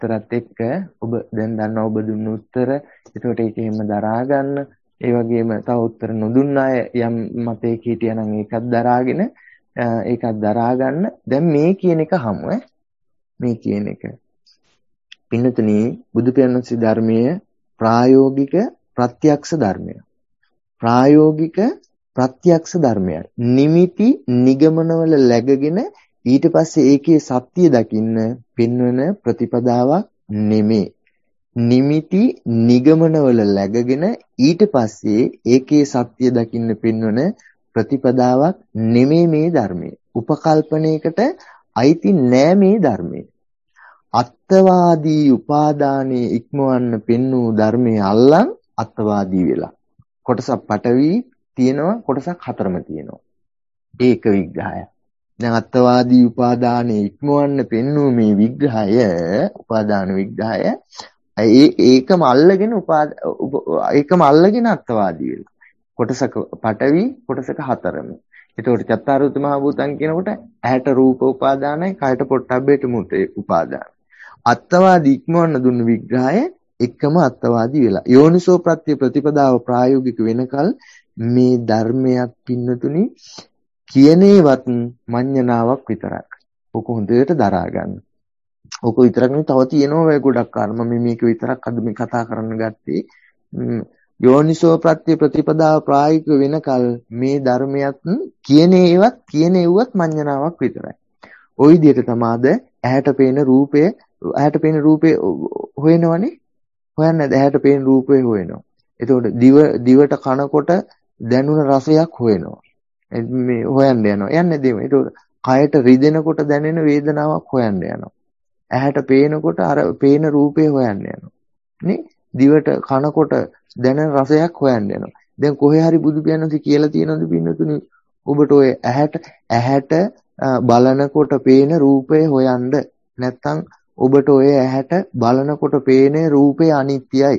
උත්තරත් එක්ක ඔබ දැන් දන්නවා ඔබ දුන්න උත්තර. ඒකට ඒක එහෙම දරා ගන්න. ඒ වගේම තව උත්තර නොදුන්න අය යම් මතයක හිටියනම් ඒකත් දරාගෙන ඒකත් දරා ගන්න. දැන් මේ කියන එක හමු මේ කියන එක. පින්නතුනි බුදු පියාණන්සේ ධර්මයේ ප්‍රායෝගික ප්‍රත්‍යක්ෂ ධර්මය. ප්‍රායෝගික ප්‍රත්‍යක්ෂ ධර්මයක්. නිමිති නිගමනවල läගගෙන ඊට පස්සේ ඒකේ සත්‍ය දකින්න පෙන්වන ප්‍රතිපදාවක් නෙමේ. නිමිති නිගමනවල läගගෙන ඊට පස්සේ ඒකේ සත්‍ය දකින්න පෙන්වන ප්‍රතිපදාවක් නෙමේ මේ ධර්මයේ. උපකල්පනයකට අයිති නෑ මේ ධර්මයේ. අත්වාදී උපාදානයේ ඉක්මවන්න පෙන්වූ ධර්මයේ අල්ලන් අත්වාදී වෙලා. කොටසක් පටවි තියෙනවා, කොටසක් හතරම තියෙනවා. ඒක විග්‍රහය. දැන් අත්වාදී උපාදානයේ ඉක්මවන්න පෙන්වූ මේ විග්‍රහය, උපාදාන විග්‍රහය ඒකම අල්ලගෙන අත්වාදී වෙලා. කොටසක පටවි, කොටසක හතරම. ඒතකොට චත්තාරෝත මහ භූතං කියනකොට ඇහැට රූප උපාදානයි, කයට පොට්ටබ්බේට මුත උපාදාන. අත්වාදී ඉක්මවන්න දුන්න විග්‍රහය එකම අත්වාදී වෙලා. යෝනිසෝ ප්‍රත්‍ය ප්‍රතිපදාව ප්‍රායෝගික වෙනකල් මේ ධර්මයක් පින්නතුනි කියනේවත් මඤ්ඤණාවක් විතරක්. ඔක හොඳට දරා ගන්න. ඔක විතරක් නෙවෙයි තව තියෙනවා වෙයි ගොඩක් කාරණා. මම මේක විතරක් අද මේ කතා කරන්න ගත්තේ. යෝනිසෝ ප්‍රත්‍ය ප්‍රතිපදාව ප්‍රායෝගික වෙනකල් මේ ධර්මයක් කියනේවත් මඤ්ඤණාවක් විතරයි. ওই විදිහට තමාද ඇහැට පේන රූපේ හොයනවනේ. හොයන්නේ නැද? ඇහැට පේන රූපේ හොයනවා. එතකොට දිවට කනකොට දැනුණ රසයක් හොයනවා. මේ හොයන්න යනවා. යන්නේ දෙම. එතකොට කයට රිදෙනකොට දැනෙන වේදනාවක් හොයන්න යනවා. ඇහැට පේනකොට අර පේන රූපේ හොයන්න යනවා. නේ? දිවට කනකොට දැනෙන රසයක් හොයන්න යනවා. දැන් කොහේ හරි බුදු පියාණන්සේ කියලා තියෙනවද පින්නතුනි? ඔබට ඔය ඇහැට බලනකොට පේන රූපේ හොයන්න. නැත්තම් ඔබට ඔය ඇහැට බලනකොට පේන රූපේ අනිත්‍යයි.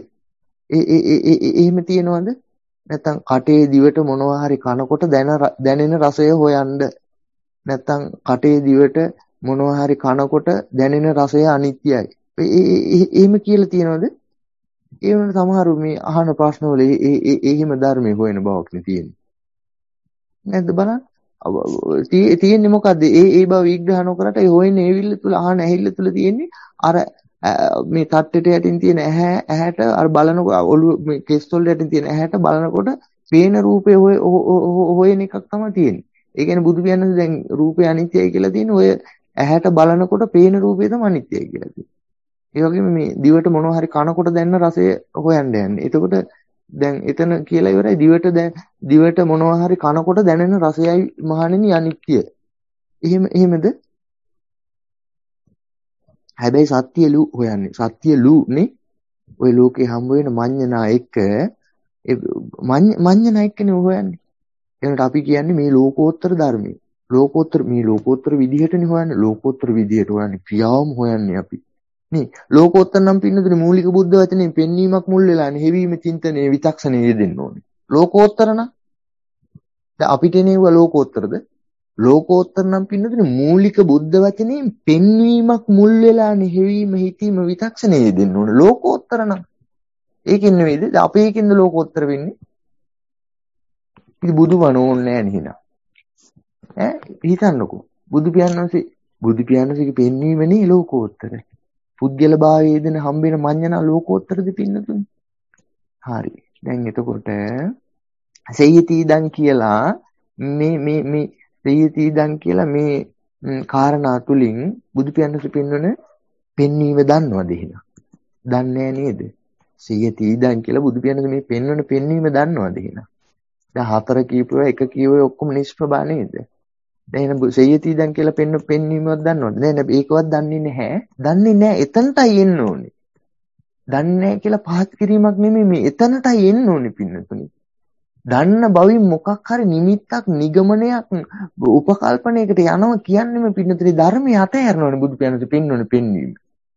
එහෙම තියෙනවද? නැත්තම් කටේ දිවට මොනවා හරි කනකොට දැනෙන රසය හොයන්න. නැත්තම් කටේ දිවට මොනවා හරි කනකොට දැනෙන රසය අනිත්‍යයි. එහෙම කියලා තියෙනවද? ඒ වුණාට සමහරු මේ අහන ප්‍රශ්නවල එහෙම ධර්මයේ හොයන බවක් නේ තියෙන්නේ. නැද්ද බලන්න? තියෙන්නේ මොකද්ද? ඒ බව විග්‍රහ නොකරට ඒ හොයන්නේ ඇවිල්ල තුල අහන ඇහිල්ල තුල තියෙන්නේ අර මේ තට්ටෙට යටින් තියෙන ඇහැට අර බලනකොට ඔළුව මේ කෙස් වල යටින් තියෙන ඇහැට බලනකොට පේන රූපේ හොයන එකක් තමයි තියෙන්නේ. ඒ කියන්නේ බුදු පියාණන් දැන් රූපේ අනිත්‍යයි කියලා තියෙන්නේ ඔය ඇහැට බලනකොට පේන රූපේ තමයි අනිත්‍යයි කියලා තියෙන්නේ. ඒ වගේම මේ දිවට මොනවා හරි කනකොට දැනෙන රසය හොයන්න යන්නේ. එතකොට දැන් එතන කියලා ඉවරයි දිවට මොනවා හරි කනකොට දැනෙන රසයයි මහණෙනි අනිත්‍ය. එහෙමද? හැබැයි සත්‍යලු හොයන්නේ. සත්‍යලුනේ ඔය ලෝකේ හම්බ වෙන මඤ්ඤණා එක්ක මඤ්ඤණා එක්කනේ හොයන්නේ. එනට අපි කියන්නේ මේ ලෝකෝත්තර ධර්මයේ. ලෝකෝත්තර විදිහටනේ හොයන්නේ. ලෝකෝත්තර විදිහට හොයන්නේ ක්‍රියාවම හොයන්නේ අපි. නේ ලෝකෝත්තර නම් පින්නදුනේ මූලික බුද්ධ වචනේ පෙන්වීමක් මුල් වෙලානේ හෙවීම චින්තනයේ විචක්ෂණයේ යෙදෙන්න ඕනේ. ලෝකෝත්තර නම් දැන් අපිට නෙවුව ලෝකෝත්තරද? ලෝකෝත්තර නම් පින්නදුනේ මූලික බුද්ධ වචනේ පෙන්වීමක් මුල් වෙලානේ හෙවීම හිතීම විචක්ෂණයේ යෙදෙන්න ඕනේ. ලෝකෝත්තර නම් ඒකෙන් නෙවෙයිද? අපේ එකෙන්ද ලෝකෝත්තර වෙන්නේ? ඉතින් බුදුබණ ඕනේ නැහැ නේ හිනා. හිතන්නකෝ. බුදු පියාණන්සේගේ පෙන්වීමනේ ලෝකෝත්තර. පුද්ගල භාවයේ දෙන හම්බෙන මඤ්ඤණා ලෝකෝත්තරද පින්නතුනේ. හරි. දැන් එතකොට සේයතිදන් කියලා මේ සේයතිදන් කියලා මේ කාරණා තුලින් බුදු පියාණන්සේ පෙන්වන පෙන්වීම දන්නවද එහෙනම්? දන්නේ නේද? සේයතිදන් කියලා බුදු පියාණන්සේ මේ පෙන්වන පෙන්වීම දන්නවද එහෙනම්? දැන් හතර කීපුවා එක කීවේ ඔක්කොම නිෂ්ප්‍රභා නේද? දැන් එහෙනම් සේයතිදන් කියලා පෙන්වීමවත් දන්නවද? නෑ ඒකවත් දන්නේ නැහැ. දන්නේ නැහැ එතනටයි එන්න ඕනේ. දන්නේ නැහැ කියලා පහත් කිරීමක් නෙමෙයි මේ එතනටයි එන්න ඕනේ පින්නතුනි. දන්න බවින් මොකක් හරි නිමිත්තක් නිගමනයක් උපකල්පනයකට යනවා කියන්නේම පින්නතුනි ධර්මයේ අතහැරනවනේ බුදු පියාණන්සේ පෙන්වන පෙන්වීම.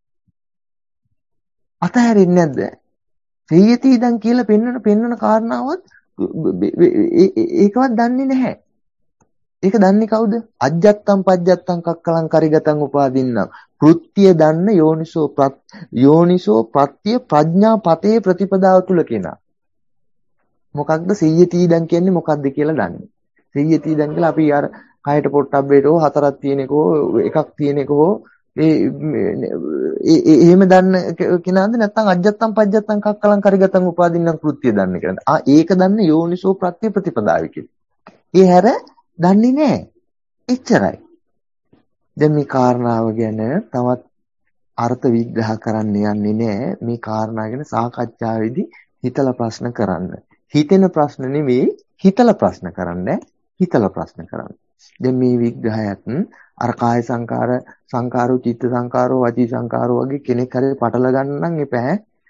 අතහැරෙන්නේ නැද්ද? සේයතිදන් කියලා පෙන්වන කාරණාවත් ඒකවත් දන්නේ නැහැ. ඒක දන්නේ කවුද? අජ්ජත්තම් පජ්ජත්තම් කක්කලං කරිගතං උපාදින්නම්. කෘත්‍ය දන්න යෝනිසෝ ප්‍රත්‍ය ප්‍රඥා පතේ ප්‍රතිපදාව තුල කෙනා. මොකක්ද සිහිය තීදන් කියන්නේ මොකක්ද කියලා දන්නේ. සිහිය තීදන් කියලා අපි අර කයට පොට්ටබ්බේට හෝ හතරක් තියෙන එක හෝ එකක් තියෙන එක හෝ එහෙම දන්න කෙනාද නැත්නම් අජ්ජත්තම් පජ්ජත්තම් කක්කලං කරිගතං උපාදින්නම් කෘත්‍ය දන්න කෙනාද? ඒක දන්න යෝනිසෝ ප්‍රත්‍ය ප්‍රතිපදාව කියලා. ඒ හැර දන්නේ නැහැ. එච්චරයි. දැන් මේ කාරණාව ගැන තවත් අර්ථ විග්‍රහ කරන්න යන්නේ නැහැ. මේ කාරණා ගැන සාකච්ඡාවේදී හිතලා ප්‍රශ්න කරන්න. හිතෙන ප්‍රශ්න නෙවෙයි හිතලා ප්‍රශ්න කරන්න. හිතලා ප්‍රශ්න කරන්න. දැන් මේ විග්‍රහයත් අර කාය සංකාරෝ චිත්ත සංකාරෝ වචී සංකාරෝ වගේ කෙනෙක් හරිය පටල ගන්න නම් එපා.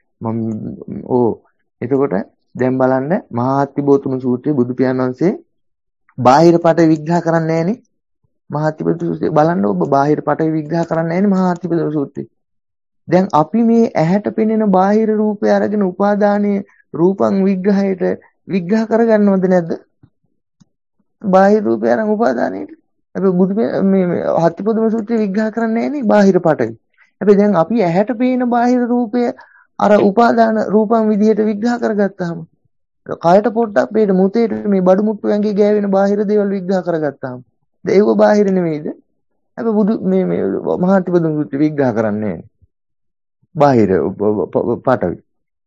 එතකොට දැන් බලන්න මහාත්තිබෝතුම සූත්‍රයේ බුදු පියාණන් වහන්සේ බාහිර පට විග්‍රහ කරන්නේ නැහනේ. මහාත්තිබෝධ සූත්‍රය බලන්න ඔබ බාහිර පට විග්‍රහ කරන්නේ නැහනේ මහාත්තිබෝධ සූත්‍රය. දැන් අපි මේ ඇහැට පෙනෙන බාහිර රූපය අරගෙන උපාදානයේ රූපං විග්‍රහයට විග්‍රහ කරගන්නවද නැද්ද? බාහිර රූපය අරන් උපාදානයේට. අපි බුදු මේ හත්තිපොදුම සූත්‍රය විග්‍රහ කරන්නේ නැහනේ බාහිර පටවි. හැබැයි දැන් අපි ඇහැට පේන බාහිර රූපය අර උපාදාන රූපං විදිහට විග්‍රහ කරගත්තාම කායට පොට්ටක් වේද මුතේට මේ බඩු මුට්ටු ඇඟේ ගෑවෙන බාහිර දේවල් විග්‍රහ කරගත්තාම ඒව බාහිර නෙමෙයිද? අපි බුදු මේ මහාත්තිපොදුම සූත්‍රය විග්‍රහ කරන්නේ බාහිර පටවි.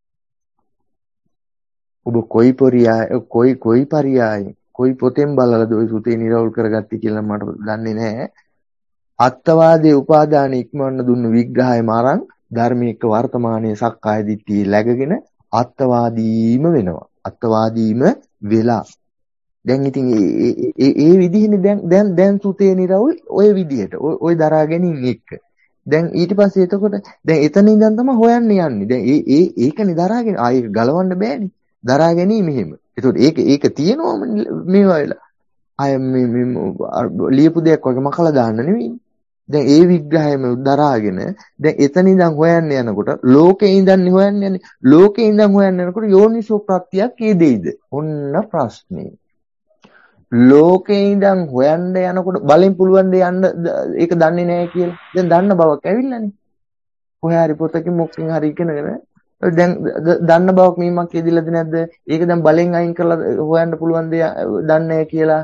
ඔබ කොයි පරියාය කොයි පොතෙන් බලලාද ওই සුතේ නිරවුල් කරගත්තේ කියලා මට දන්නේ නැහැ. අත්වාදයේ උපාදාන ඉක්මවන්න දුන්න විග්‍රහයම අරන් ධර්මික වර්තමානයේ සක්කාය දිට්ඨිය läගගෙන අත්වාදීම වෙනවා. අත්වාදීම වෙලා. දැන් ඉතින් ඒ විදිහනේ දැන් සුතේ නිරවුල් ඔය විදිහට ඔය දරා ගැනීම එක්ක. දැන් ඊට පස්සේ එතකොට දැන් එතන ඉඳන් තමයි හොයන්න යන්නේ. දැන් ඒකනේ දරාගෙන ආයෙ ගලවන්න බෑනේ. දරා ගැනීම එහෙම. ඒකට ඒක තියෙනවම මේවා වෙලා. අය මේ ලියපු දෙයක් වගේ මකලා දාන්න නෙවෙයි. දැන් ඒ විග්‍රහයම දරාගෙන දැන් එතන ඉඳන් හොයන්න යනකොට ලෝකේ ඉඳන් හොයන්න යන්නේ. ලෝකේ ඉඳන් හොයන්න යනකොට යෝනිසෝ ප්‍රත්‍යක් ඒ දෙයිද? ඔන්න ප්‍රශ්නේ. ලෝකේ ඉඳන් හොයන්න යනකොට බලෙන් පුළුවන් ද යන්න ඒක දන්නේ නැහැ කියලා. දැන් දන්න බවක් ඇවිල්ලානේ. කොහේ හරි පොතකින් මොකකින් හරි ඉගෙනගෙන දැන් දන්න බවක් මීමක් කියදිලාද නැද්ද? ඒක දැන් බලෙන් අයින් කරලා හොයන්න පුළුවන් දේ දන්නේ කියලා.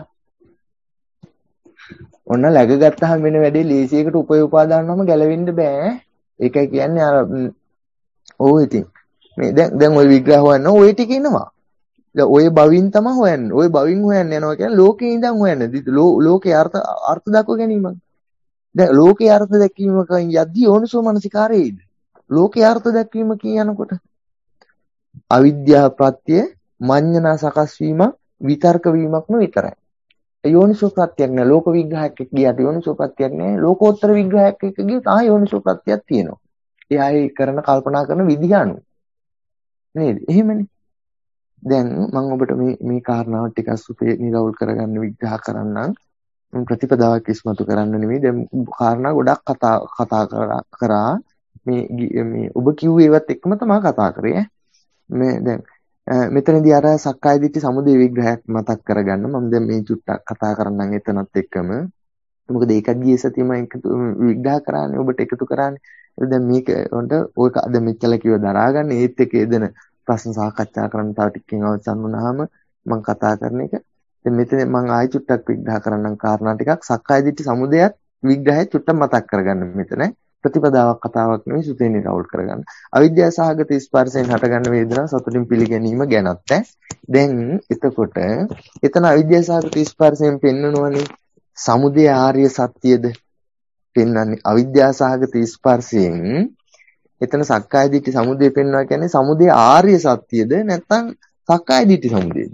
ඔන්න läගගත්තාම වෙන වැඩේ ලේසියකට උපාදානවම ගැලවෙන්න බෑ. ඒකයි කියන්නේ අර ඉතින් මේ දැන් ওই විග්‍රහ හොයන්න ওই ටික එනවා. දැන් ওই බවින් තමයි හොයන්නේ. ওই බවින් හොයන්න යනවා කියන්නේ ලෝකේ ඉඳන් හොයන්නේ. ලෝකේ අර්ථ දක්ව ගැනීමක්. දැන් ලෝකේ අර්ථ දැක්වීමකින් යද්දී යෝනිසෝ මනසිකාරයේද? ලෝකේ අර්ථ දැක්වීම කියනකොට අවිද්‍යාව ප්‍රත්‍ය මඤ්ඤණා සකස් වීම විතර්ක වීමක්ම විතරයි. යෝනිසෝ ප්‍රත්‍යක් නෑ. ලෝක විග්‍රහයක් ගියාට යෝනිසෝ ප්‍රත්‍යක් නෑ. ලෝකෝත්තර විග්‍රහයක් එක්ක ගියොත් යෝනිසෝ ප්‍රත්‍යක් තියෙනවා. එයායි කරන කල්පනා කරන විදිහ අනුව. නේද? එහෙමනේ. දැන් මම ඔබට මේ කාරණාව ටිකක් සුපේ නිරවුල් කරගන්න විග්‍රහ කරන්නම්. ප්‍රතිපදාවක් ඉස්මතු කරන්න නෙමෙයි. දැන් කාරණා ගොඩක් කතා කරා මේ ඔබ කිව්වේ ඒවත් එක්කම තමයි කතා කරේ. මේ දැන් මෙතනදී අර සක්කාය දිට්ඨි සමුදය විග්‍රහයක් මතක් කරගන්න මම දැන් මේ චුට්ටක් කතා කරන්නම් එතනත් එක්කම. මොකද ඒකත් ගියේ සතියම විග්‍රහ කරානේ ඔබට එකතු කරානේ. දැන් මේක උන්ට ඔයක අද මෙච්චර කිව්ව දරාගන්න ඒත් එක්ක එදෙන ප්‍රශ්න සාකච්ඡා කරන්න තව ටිකකින් අවසන් වුණාම මම කතා කරන එක. දැන් මෙතන මම ආයෙ චුට්ටක් විග්‍රහ කරන්නම් කාරණා ටිකක්. සක්කාය දිට්ඨි සමුදයත් විග්‍රහය චුට්ටක් මතක් කරගන්න මෙතන. ප්‍රතිපදාවක් කතාවක් නෙවෙයි සුතේ නිරවුල් කරගන්න. අවිද්‍යාව සහගත ස්පර්ශයෙන් හටගන්න වේදනා සතුටින් පිළිගැනීම ගැනත් දැන් එතකොට එතන අවිද්‍යාව සහගත ස්පර්ශයෙන් පෙන්වනවනේ සමුදය ආර්ය සත්‍යද පෙන්වන්නේ. අවිද්‍යාව සහගත ස්පර්ශයෙන් එතන සක්කාය දිට්ඨි සමුදය පෙන්වනවා කියන්නේ සමුදය ආර්ය සත්‍යද නැත්නම් සක්කාය දිට්ඨි සමුදයද?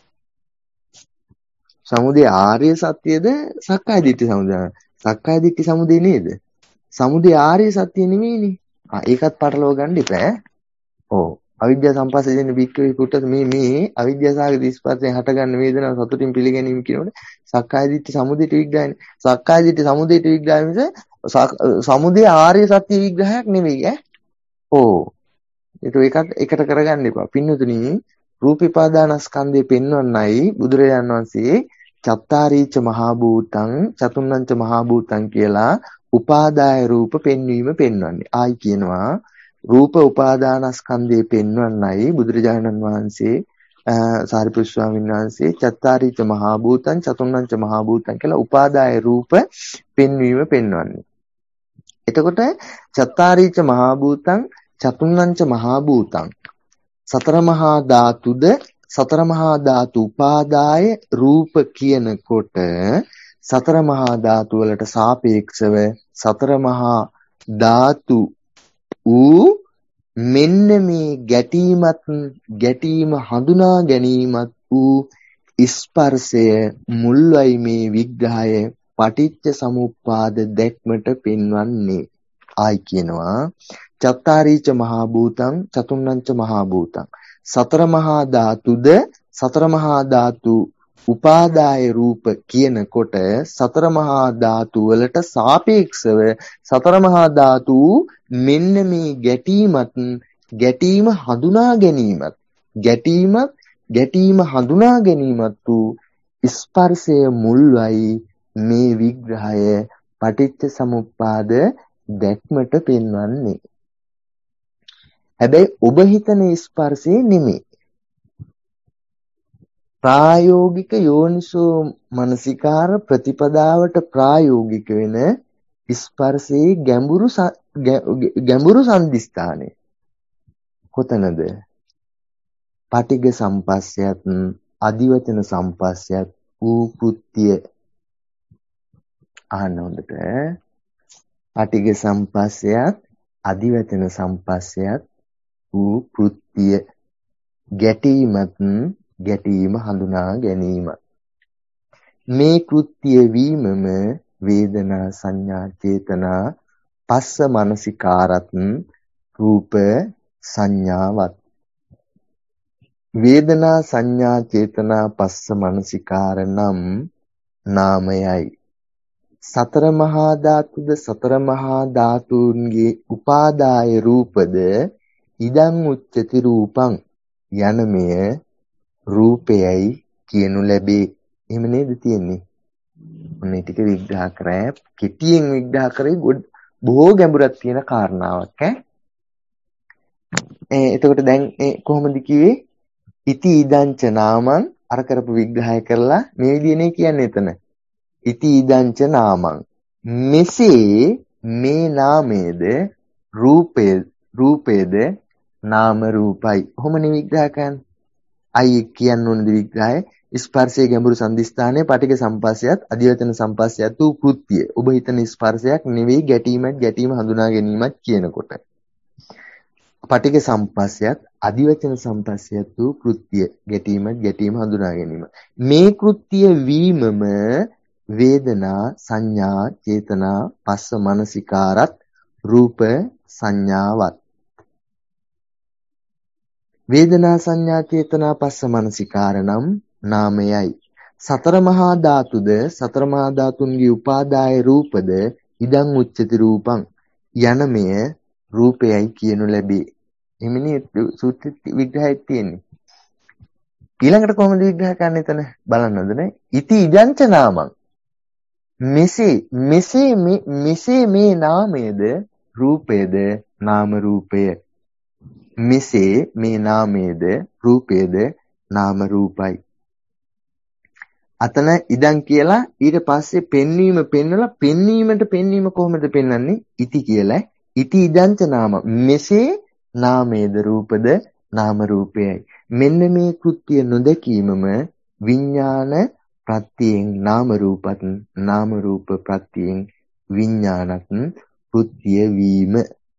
සමුදය ආර්ය සත්‍යද සක්කාය දිට්ඨි සමුදය? සක්කාය දිට්ඨි සමුදය නේද? සමුදය ආර්ය සත්‍ය නෙමෙයිනේ. ඒකත් පටලව ගන්න එපා. අවිද්‍යාව සම්පස්සයෙන් වික්‍රේ කුට මේ අවිද්‍යාව සහගත ස්පර්ශයෙන් හටගන්න වේදනාව සතුටින් පිළිගැනීම කියනකොට සක්කාය දිට්ඨි සමුදයට විග්‍රහයනේ. සක්කාය දිට්ඨි සමුදයට විග්‍රහය මිස සමුදය ආර්ය සත්‍ය විග්‍රහයක් නෙමෙයි ඒක එකට කරගන්න එපා. පින්නතුනි රූපීපාදානස්කන්ධය පෙන්වන්නයි බුදුරජාණන් වහන්සේ චත්තාරීච මහා භූතං චතුන්නංච මහා භූතං කියලා උපාදාය රූප පෙන්වීම පෙන්වන්නේ. ආයි කියනවා රූප උපාදානස්කන්ධය පෙන්වන්නයි බුදුරජාණන් වහන්සේ සාරිපුත්‍ර ස්වාමීන් වහන්සේ චත්තාරීච මහා භූතං චතුන්නංච මහා භූතං කියලා උපාදාය රූප පෙන්වීම පෙන්වන්නේ. එතකොට චත්තාරීච මහා භූතං චතුන්නංච මහා භූතං සතර මහා ධාතුද සතර මහා ධාතු උපාදාය රූප කියනකොට සතර මහා ධාතු වලට සාපේක්ෂව සතර මහා ධාතු ඌ මෙන්න මේ ගැටීම හඳුනා ගැනීමත් වූ ස්පර්ශය මුල්වයි මේ විග්‍රහය පටිච්ච සමුප්පාද දැක්මට පෙන්වන්නේ. ආයි කියනවා චත්තාරීච මහා භූතං චතුන්නංච මහා භූතං සතර මහා ධාතුද සතර මහා ධාතු උපාදාය රූප කියනකොට සතර මහා ධාතු වලට සාපේක්ෂව සතර මහා ධාතු මෙන්න මේ ගැටීම හඳුනා ගැනීමත් වූ ස්පර්ශය මුල්වයි මේ විග්‍රහය පටිච්ච සමුප්පාද දැක්මට පෙන්වන්නේ. හැබැයි ඔබ හිතන ස්පර්ශේ නෙමෙයි. ප්‍රායෝගික යෝනිසෝ මනසිකාර ප්‍රතිපදාවට ප්‍රායෝගික වෙන ස්පර්ශයේ ගැඹුරු සම්දිස්ථානය කොතනද? පටිඝ සම්පස්සයත් අදිවචන සම්පස්සයත් වූ කෘත්‍ය. අහන්න හොඳට. පටිඝ සම්පස්සයත් අදිවචන සම්පස්සයත් වූ කෘත්‍ය ගැටීම හඳුනා ගැනීම. මේ කෘත්‍ය වීමම වේදනා සංඥා චේතනා පස්ස මනසිකාරත් රූප සංඥාවත්. වේදනා සංඥා චේතනා පස්ස මනසිකාර නම් නාමයයි. සතර මහා ධාතුද සතර මහා ධාතුන්ගේ උපාදාය රූපද ඉදං උච්චති රූපං යනමය රූපයයි කියනු ලැබේ. එහෙම නේද තියෙන්නේ? මේ ටික විග්‍රහ කරා කෙටියෙන් විග්‍රහ කරේ බොහෝ ගැඹුරක් තියෙන කාරණාවක් එතකොට දැන් කොහොමද කිව්වේ? ඉති ඉදංච නාමං අර කරපු විග්‍රහය කරලා මේ විදිහනේ කියන්නේ එතන. ඉති ඉදංච නාමං මෙසේ මේ නාමයේද රූපයේද නාම රූපයි. කොහොමනේ විග්‍රහ කරන්නේ? අයි කියන්න ඕනද විග්‍රහය? ස්පර්ශයේ ගැඹුරු සම්දිස්ථානයේ පටිඝ සම්පස්සයත් අධිවචන සම්පස්සයත් වූ කෘත්‍ය. ඔබ හිතන ස්පර්ශයක් නෙවෙයි ගැටීම හඳුනා ගැනීමත් කියනකොට. පටිඝ සම්පස්සයත් අධිවචන සම්පස්සයත් වූ කෘත්‍ය ගැටීම හඳුනා ගැනීම. මේ කෘත්‍ය වීමම වේදනා සංඥා චේතනා පස්ස මනසිකාරත් රූප සංඥාවත්. වේදනා සංඥා චේතනා පස්ස මනසිකාර නම් නාමයයි. සතර මහා ධාතුද සතර මහා ධාතුන්ගේ උපාදාය රූපද ඉදං උච්චති රූපං යනමය රූපයයි කියනු ලැබේ. එමිනේ සූත්‍ර විග්‍රහයක් තියෙන්නේ. ඊළඟට කොහොමද විග්‍රහ කරන්නේ එතන බලන්නද නේ? ඉති ඉදංච නාමං මෙසේ මේ නාමයේද රූපයේද නාම රූපය. මෙසේ මේ නාමයේද රූපයේද නාම රූපයි. අතන ඉදන් කියලා ඊට පස්සේ පෙන්වීම කොහොමද පෙන්වන්නේ? ඉති කියලා. ඉති ඉදංච නාම මෙසේ නාමයේද රූපද නාම රූපයයි. මෙන්න මේ කෘත්‍ය නොදැකීමම විඥාන ප්‍රත්‍යයෙන් නාම රූපත් නාම රූප ප්‍රත්‍යයෙන් විඥානත් කෘත්‍ය වීම.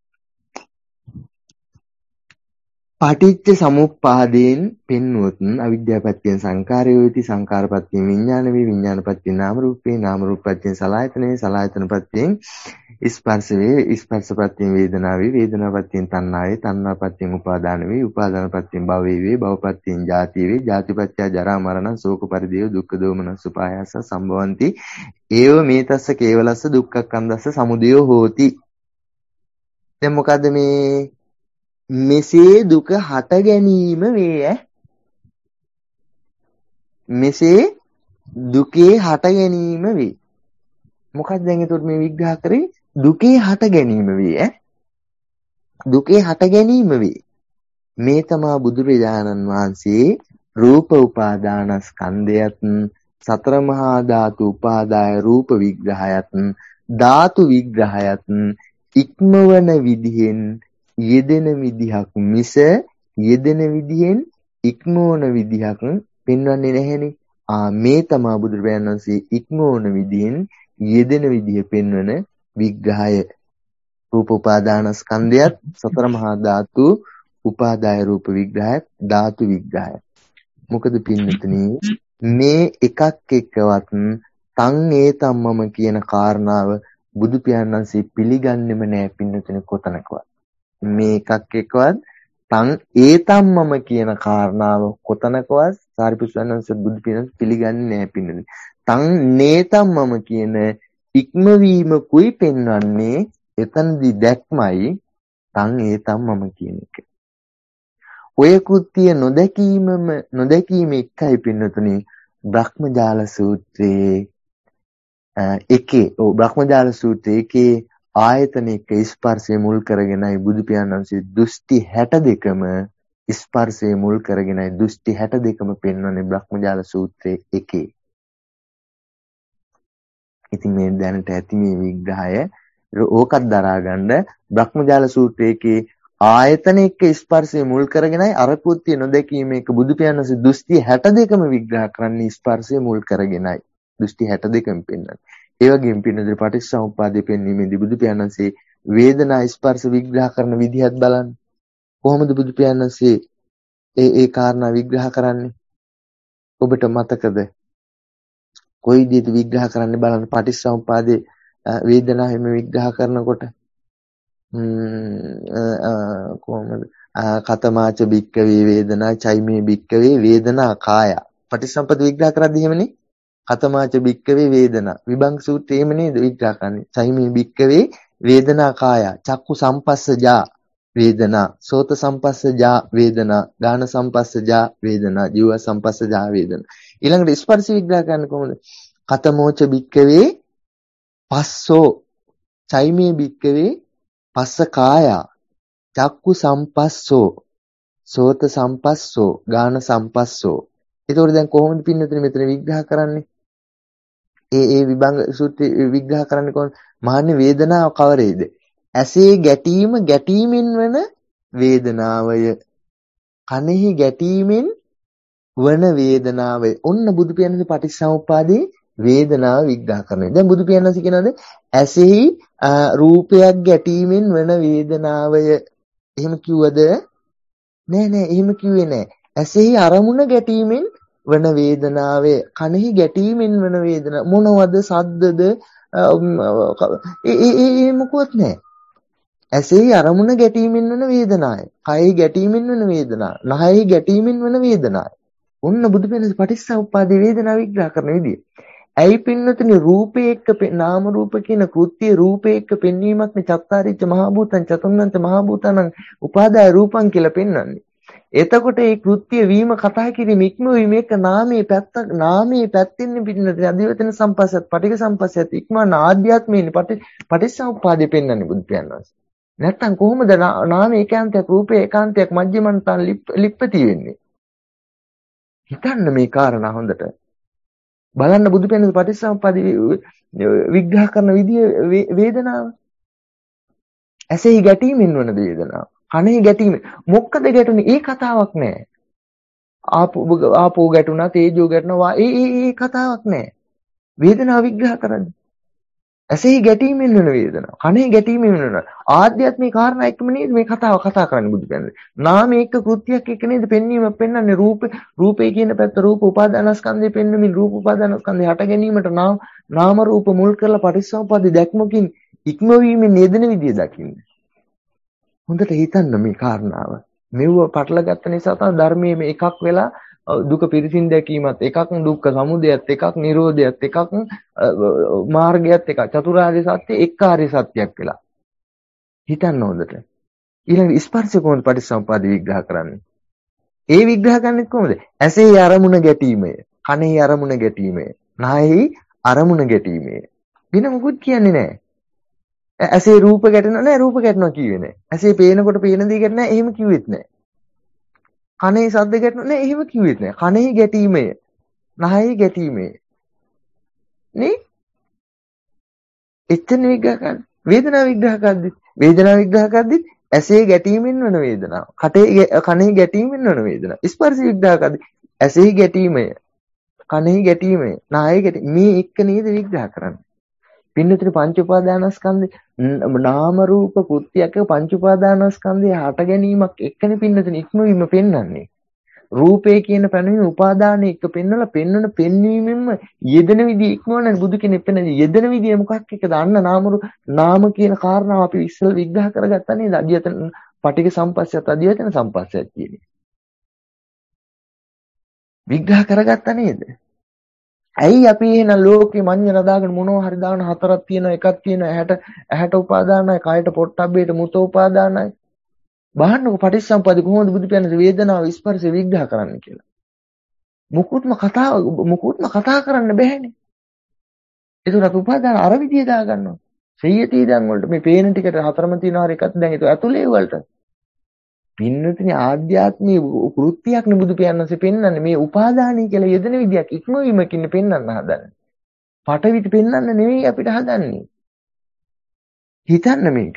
පටිච්ච සමුප්පාදයෙන් පෙන්වුවොත් අවිද්‍යාපත්‍යයෙන් සංකාරය වේති සංකාරපත්‍යයෙන් විඥාන වේ විඥානපත්‍යයෙන් නාම රූපේ නාම රූපපත්‍යයෙන් සලආයතනේ සලආයතනපත්‍යයෙන් ස්පර්ශ වේ ස්පර්ශපත්‍යයෙන් වේදනා වේ වේදනාපත්‍යයෙන් තණ්හා වේ තණ්හාපත්‍යයෙන් උපාදාන වේ උපාදානපත්‍යයෙන් භවය වේ භවපත්‍යයෙන් ජාති වේ ජාතිපත්‍ය ජරා මරණ ශෝක පරිදේව දුක්ඛ දෝමනස්ස උපායාස සම්භවಂತಿ ඒව මේතස්ස කේවලස්ස දුක්ඛක්ඛන්දස්ස සමුදය හෝති. දැන් මොකද්ද මේ මෙසේ දුක හට ගැනීම වේ. මෙසේ දුකේ හට ගැනීම වේ. මොකක්ද දැන් එතකොට මේ විග්‍රහ කරේ? දුකේ හට ගැනීම වේ ඈ. දුකේ හට ගැනීම වේ. මේ තමා බුදුරජාණන් වහන්සේ රූප උපාදානස්කන්ධයත් සතර මහා ධාතු උපාදාය රූප විග්‍රහයත් ධාතු විග්‍රහයත් ඉක්මවන විදිහෙන් යෙදෙන විදිහක් මිස යෙදෙන විදිහෙන් ඉක්මවන විදිහක් පෙන්වන්නේ නැහෙනේ. මේ තමා බුදුරජාණන් වහන්සේ ඉක්මවන විදිහෙන් යෙදෙන විදිහ පෙන්වන විග්‍රහය. රූප උපාදානස්කන්ධයත් සතර මහා ධාතු උපාදාය රූප විග්‍රහයත් ධාතු විග්‍රහයත්. මොකද පින්නතුනි මේ එකක් එක්කවත් තං ඒතම්මම කියන කාරණාව බුදු පියාණන් වහන්සේ පිළිගන්නෙම නෑ පින්නතුනි කොතනකවත්. මේ එකක් එක්කවත් තං ඒතම්මම කියන කාරණාව කොතනකවත් සාරිපුත්‍ර වහන්සේ බුදු පියාණන් පිළිගන්නේ නෑ පින්නතුනි. තං නේතම්මම කියන ඉක්මවීමකුයි පෙන්වන්නේ එතනදී දැක්මයි තං ඒතම්මම කියන එක. ඔය කෘත්‍ය නොදැකීම එකයි පින්නතුනි බ්‍රහ්මජාල සූත්‍රයේ බ්‍රහ්මජාල සූත්‍රයේ එකේ ආයතන එක ස්පර්ශය මුල් කරගෙනයි බුදු පියාණන් වහන්සේ දෘෂ්ටි 62ම ස්පර්ශය මුල් කරගෙනයි දෘෂ්ටි 62ම පෙන්වන්නේ බ්‍රහ්මජාල සූත්‍රයේ එකේ. ඉතින් මේ දැනට ඇති මේ විග්‍රහය ඕකත් දරාගන්න බ්‍රහ්මජාල සූත්‍රයේ ආයතන එක්ක ස්පර්ශය මුල් කරගෙනයි අර කෘත්‍ය නොදැකීම එක බුදු පියාණන් වහන්සේ දෘෂ්ටි 62ම විග්‍රහ කරන්නේ ස්පර්ශය මුල් කරගෙනයි. දෘෂ්ටි 62ම පෙන්වන්නේ. ඒ වගේම පින්නදී පටිච්චසමුප්පාදයේ පෙන්වීමේදී බුදු පියාණන් වහන්සේ වේදනා ස්පර්ශ විග්‍රහ කරන විදිහත් බලන්න. කොහොමද බුදු පියාණන් වහන්සේ ඒ කාරණා විග්‍රහ කරන්නේ? ඔබට මතකද? කොයි විදිහට විග්‍රහ කරන්න බලන්න පටිච්චසමුප්පාදයේ වේදනා හැම විග්‍රහ කරනකොට කොහොමද කතමාච බික්කවේ වේදනා චෛමේ බික්කවේ වේදනා කාය පටිච්චසමුප්පාද විග්‍රහ කරද්දී එහෙමනේ කතමාච බික්කවේ වේදනා විභංග සූත්‍රයේ එහෙම නේද විග්‍රහ කරන්නේ චෛමේ බික්කවේ වේදනා කාය චක්කු සම්පස්සජා වේදනා සෝත සම්පස්සජා වේදනා ගාන සම්පස්සජා වේදනා ජීව සම්පස්සජා වේදනා ඊළඟට ස්පර්ශ විග්‍රහ කරන්නේ කොහොමද කතමෝච බික්කවේ පස්සෝ චෛමේ බික්කවේ පස්ස කායා චක්කු සම්පස්සෝ සෝත සම්පස්සෝ ගාන සම්පස්සෝ. ඒතකොට දැන් කොහොමද පින්නතුනේ මෙතන විග්‍රහ කරන්නේ? ඒ විභංග සූත්‍රය විග්‍රහ කරන්නේ කොහොමද? මහන්නේ වේදනාව කවරේද? ඇසේ ගැටීමෙන් වන වේදනාවය. කනෙහි ගැටීමෙන් වන වේදනාවය. ඔන්න බුදු පියාණන්ගේ පටිච්චසමුප්පාදේ වේදනාව විග්‍රහ කරනවා. දැන් බුදු පියාණන් කියනවාද ඇසෙහි රූපයක් ගැටීමෙන් වන වේදනාවය. එහෙම කිව්වද? නෑ එහෙම කිව්වේ නෑ. ඇසෙහි අරමුණ ගැටීමෙන් වන වේදනාවේ කනෙහි ගැටීමෙන් වන වේදනාව මොනවද? සද්දද? ඒ මොකවත් නෑ. ඇසෙහි අරමුණ ගැටීමෙන් වන වේදනාවයි. කයෙහි ගැටීමෙන් වන වේදනාව. නහයෙහි ගැටීමෙන් වන වේදනාවයි. ඔන්න බුදු පියාණන් පටිච්චසමුප්පාදේ වේදනාව විග්‍රහ කරන විදිය. ඇයි පින්නතුනි රූපේ එක්ක නාම රූප කියන කෘත්‍ය රූපේ එක්ක පෙන්වීමක් නේ චත්තාරිච්ච මහා භූතං චතුර්ණංච මහා භූතං උපාදාය රූපං කියලා පෙන්වන්නේ. එතකොට මේ කෘත්‍ය වීම කතා කිරීම ඉක්මවීම එක නාමයේ පැත්තෙන් පින්නතුනි අධිවචන සම්පස්සත් පටික සම්පස්සත් ඉක්මන ආධ්‍යාත්මයේ පටිච්චසමුප්පාදේ පෙන්වන්නේ බුදු පියාණන් වහන්සේ. නැත්තම් කොහොමද නාමයේ ඒකාන්තයක් රූපේ ඒකාන්තයක් මජ්ජිමන්තං ලිප්පති වෙන්නේ? හිතන්න මේ කාරණා හොඳට. බලන්න බුදු පියාණන් පටිච්චසමුප්පාද විග්‍රහ කරන විදිය වේදනාව. ඇසෙහි ගැටීමෙන් වන වේදනාව. කනෙහි ගැටීම. මොකද ගැටුනේ? ඒ කතාවක් නෑ. ආපෝ ගැටුණා, තේජෝ ගැටුණා. ඒ කතාවක් නෑ. වේදනාව විග්‍රහ කරන්නේ. ඇසෙහි ගැටීමෙන් වන වේදනාව. කනෙහි ගැටීමෙන් වන ආධ්‍යාත්මික කාරණා එක්කම නේද මේ කතාව කතා කරන්නේ බුදු පියාණන්. නාමයේ එක්ක කෘත්‍යයක් එක්ක නේද පෙන්වීමක් පෙන්වන්නේ රූපේ කියන පැත්ත රූප උපාදානස්කන්ධය පෙන්වමින් රූප උපාදානස්කන්ධය හට ගැනීමට නාම රූප මුල් කරලා පටිච්චසමුප්පාද දැක්මකින් ඉක්මවීමෙන් යෙදෙන විදිය දකින්න. හොඳට හිතන්න මේ කාරණාව. මෙව පටලගත්ත නිසා තමයි ධර්මයේ මේ එකක් වෙලා දුක පිරිසින් දැකීමත් එකක් දුක්ඛ සමුදයත් එකක් නිරෝධයත් එකක් මාර්ගයත් එකක් චතුරාර්ය සත්‍ය එක්කාර්ය සත්‍යයක් වෙලා. හිතන්න හොඳට. ඊළඟ ස්පර්ශ කොහොමද පටිච්චසමුප්පාද විග්‍රහ කරන්නේ? ඒ විග්‍රහ කරන්නේ කොහොමද? ඇසේ අරමුණ ගැටීමය, කනේ අරමුණ ගැටීමය, නායෙහි අරමුණ ගැටීමේ. වෙන මොකුත් කියන්නේ නැහැ. ඇසේ රූප ගැටෙනවා නෑ රූප ගැටෙනවා කිව්වේ නෑ. ඇසේ පේනකොට පේන දේ ගැටෙනවා එහෙම කිව්වෙත් නෑ. කනේ ශබ්ද ගැටෙනවා නෑ එහෙම කිව්වෙත් නෑ. කනෙහි ගැටීමය. නහයෙහි ගැටීමය. නේ? එතන විග්‍රහ කරන්නේ. වේදනාව විග්‍රහ කරද්දි වේදනාව විග්‍රහ කරද්දි ඇසේ ගැටීමෙන් වන වේදනාව. කනෙහි ගැටීමෙන් වන වේදනාව. ස්පර්ශ විග්‍රහ කරද්දි ඇසෙහි ගැටීමය. කනෙහි ගැටීමය. නහයෙහි ගැටීම. මේ එක නේද විග්‍රහ කරන්නේ. පින්නතර පංච උපාදානස්කන්ධේ නාම රූප කෘත්‍යක පංච උපාදානස්කන්ධේ හට ගැනීමක් එක්කනේ පින්නතර ඉක්මවීම පෙන්වන්නේ. රූපේ කියන පැනවීම උපාදාන එක පෙන්වලා පෙන්වන පෙන්වීමෙන්ම යෙදෙන විදිහ ඉක්මවන බුදු කෙනෙක් පෙන්වන යෙදෙන විදිය මොකක් එකද අන්න නාම කියන කාරණාව අපි ඉස්සෙල්ලා විග්‍රහ කරගත්තා නේද? අධ්‍යයතන පටික සම්පස්සයත් අධ්‍යයතන සම්පස්සයත් කියන්නේ. විග්‍රහ කරගත්තා නේද? ඇයි අපි එහෙනම් ලෝකේ මඤ්ඤණ දාගෙන මොනවා හරි දාන හතරක් තියෙනවා එකක් තියෙනවා ඇහැට උපාදානයි කයට පොට්ටබ්බේට මුත උපාදානයි බහන්නකො පටිච්චසමුප්පාදේ කොහොමද බුදු පියාණන් වේදනාව ස්පර්ශය විග්‍රහ කරන්න කියලා මුකුත්ම කතා කරන්න බෑනේ ඒතර අපි උපාදාන අර විදිය දාගන්නවා සෙය්‍යති ඉඳන් වලට මේ පේන ටිකට හතරම තියෙනවා හරි එකක් දැන් ඒක ඇතුලේ වලට පින්නතුනේ ආධ්‍යාත්මී කෘත්‍යයක් නේ බුදු පියාණන්සේ පෙන්වන්නේ මේ උපාදානයි කියලා යෙදෙන විදියක් ඉක්මවීමකින් පෙන්වන්න හදන්නේ. පටවිට පෙන්වන්න නෙවෙයි අපිට හදන්නේ. හිතන්න මේක.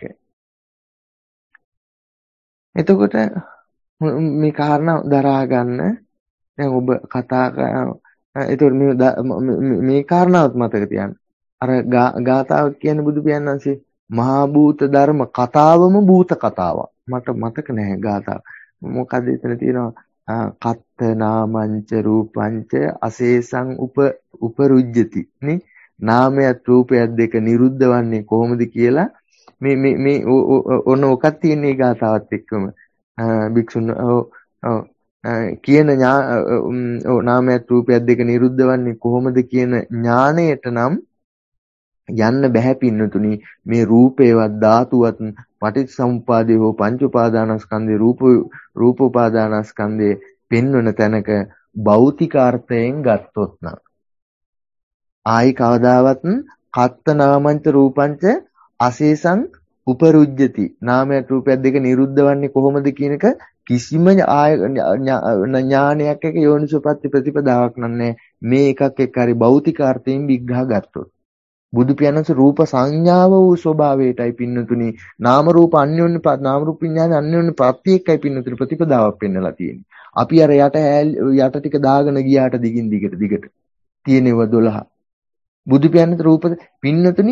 එතකොට මේ කාරණා දරා ගන්න දැන් ඔබ කතා එතකොට මේ කාරණාවත් මතක තියාගන්න. අර ගාථාවක් කියන්නේ බුදු පියාණන්සේ මහා භූත ධර්ම කතාවම භූත කතාවක්. මට මතක නැහැ ගාථාව. මොකද එතන තියෙනවා කත්ත නාමංච රූපංච අශේෂං උපරුජ්ජති නේ නාමයත් රූපයත් දෙක නිරුද්ධ වන්නේ කොහොමද කියලා මේ ඔන්න ඔකක් තියෙන්නේ ගාථාවත් එක්කම භික්ෂුන් කියන නාමයත් රූපයත් දෙක නිරුද්ධ වන්නේ කොහොමද කියන ඥාණයට නම් යන්න බෑ පින්නතුනි මේ රූපේවත් ධාතුවත් පටිච්චසමුපාදේ හෝ පංච උපාදානස්කන්ධේ රූප උපාදානස්කන්ධේ පෙන්වන තැනක භෞතිකාර්ථයෙන් ගත්තොත් නම් ආයි කවදාවත් කත්ත නාමංච රූපංච අශේෂං උපරුජ්ජති නාමයට රූපයක් දෙක නිරුද්ධ වන්නේ කොහොමද කියන එක කිසිම ඥානයක් එක යෝනිසෝපත්ති ප්‍රතිපදාවක් නැහැ මේ එකක් එක්ක හරි භෞතිකාර්ථයෙන් විග්‍රහ ගත්තොත් බුදු පියාණන්සේ රූප සංඥාව වූ ස්වභාවයටයි පින්නතුනි නාම රූප අන්‍යෝන්‍ය නාම රූප විඥාන අන්‍යෝන්‍ය ප්‍රත්‍යක්ෂයි පින්නතුනි ප්‍රතිපදාවක් පෙන්නලා තියෙන්නේ. අපි අර යට ටික දාගෙන ගියාට දිගින් දිගට තියෙනව 12. බුදු පියාණන්ගේ රූප පින්නතුනි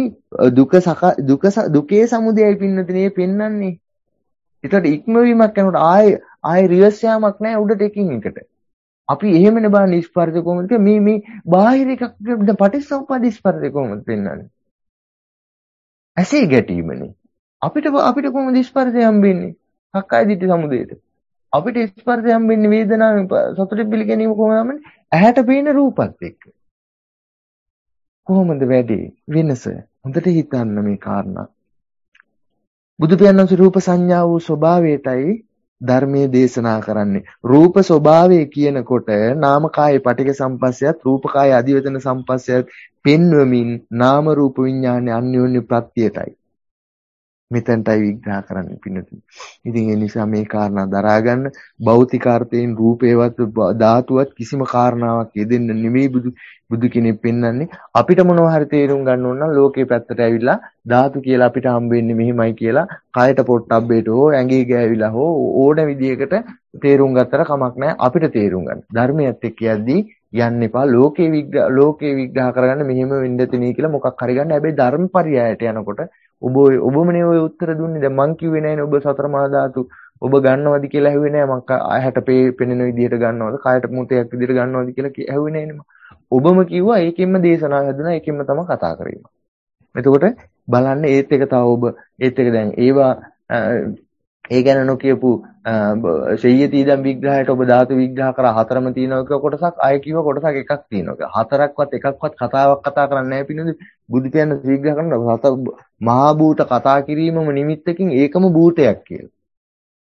දුකේ සමුදයයි පින්නතුනි පෙන්වන්නේ. ඒකට ඉක්මවීමක් කරනකොට ආයේ රිවර්ස් යාමක් නැහැ උඩට එකින් එකට. අපි එහෙමනේ බලන්නේ ස්පර්ශ කොහොමද මේ බාහිර එකක් පටිච්චසමුප්පාද ස්පර්ශ කොහොමද පෙන්වන්නේ ඇසේ ගැටීමනේ අපිට කොහොමද ස්පර්ශය හම්බෙන්නේ සක්කාය දිට්ඨි සමුදේට අපිට ස්පර්ශය හම්බෙන්නේ වේදනාවෙන් සතුට පිළිගැනීම කොහොමද හම්බෙන්නේ ඇහැට පේන රූපත් එක්ක කොහොමද වැඩි වෙනස හොඳට හිතන්න මේ කාරණා බුදු පියාණන්සේ රූප සංඥා වූ ස්වභාවයටයි ධර්මයේ දේශනා කරන්නේ රූප ස්වභාවය කියනකොට නාම කාය පටික සම්පස්සයත් රූප කාය අධිවචන සම්පස්සයත් පෙන්වමින් නාම රූප විඥාන අන්‍යෝන්‍ය ප්‍රත්‍යයටයි මෙතෙන්ටයි විග්‍රහ කරන්නේ පින්නතුනි. ඉතින් ඒ නිසා මේ කාරණා දරා ගන්න භෞතිකාර්ථයෙන් රූපේවත් ධාතුවත් කිසිම කාරණාවක් යෙදෙන්න නෙමෙයි බුදු කෙනෙක් පෙන්වන්නේ. අපිට මොනවා හරි තේරුම් ගන්න ඕන නම් ලෝකේ පැත්තට ඇවිල්ලා ධාතු කියලා අපිට හම්බ වෙන්නේ මෙහිමයි කියලා කයට පොට්ටබ්බේට හෝ ඇඟේ ගෑවිලා හෝ ඕන විදියකට තේරුම් ගත්තට කමක් නැහැ අපිට තේරුම් ගන්න. ධර්මයේත් එක්ක යද්දී යන්න එපා ලෝකේ විග්‍රහ කරගන්න මෙහෙම වෙන්න තියෙන්නේ කියලා මොකක් හරි ගන්න. හැබැයි ධර්මපරියායට යනකොට ඔබමනේ ඔය උත්තර දුන්නේ. දැන් මං කිව්වේ නෑනේ ඔබ සතර මහා ධාතු ඔබ ගන්නවද කියලා ඇහුවේ නෑ. මං ඇහැට පෙනෙන විදිහට ගන්නවද කයට මුතයක් විදිහට ගන්නවද කියලා ඇහුවේ නෑනේ. ඔබම කිව්වා ඒකෙන්ම දේශනාව හැදුනා ඒකෙන්ම තමයි කතා කරේ. එතකොට බලන්න ඒත් එක තව ඔබ ඒත් එක දැන් ඒවා ඒ ගැන නොකියපු ශෙය්‍යති ඉදම් විග්‍රහයට ඔබ ධාතු විග්‍රහ කරා හතරම තියෙනවා කියලා කොටසක් ආයෙ කිව්ව කොටසක් එකක් තියෙනවා කියලා. හතරක්වත් එකක්වත් කතාවක් කතා කරන්නේ නැහැ පිළිඳු බුදු පියාණන් විග්‍රහ කරනවා හතර මහා භූත කතා කිරීමම නිමිත්තකින් ඒකම භූතයක් කියලා.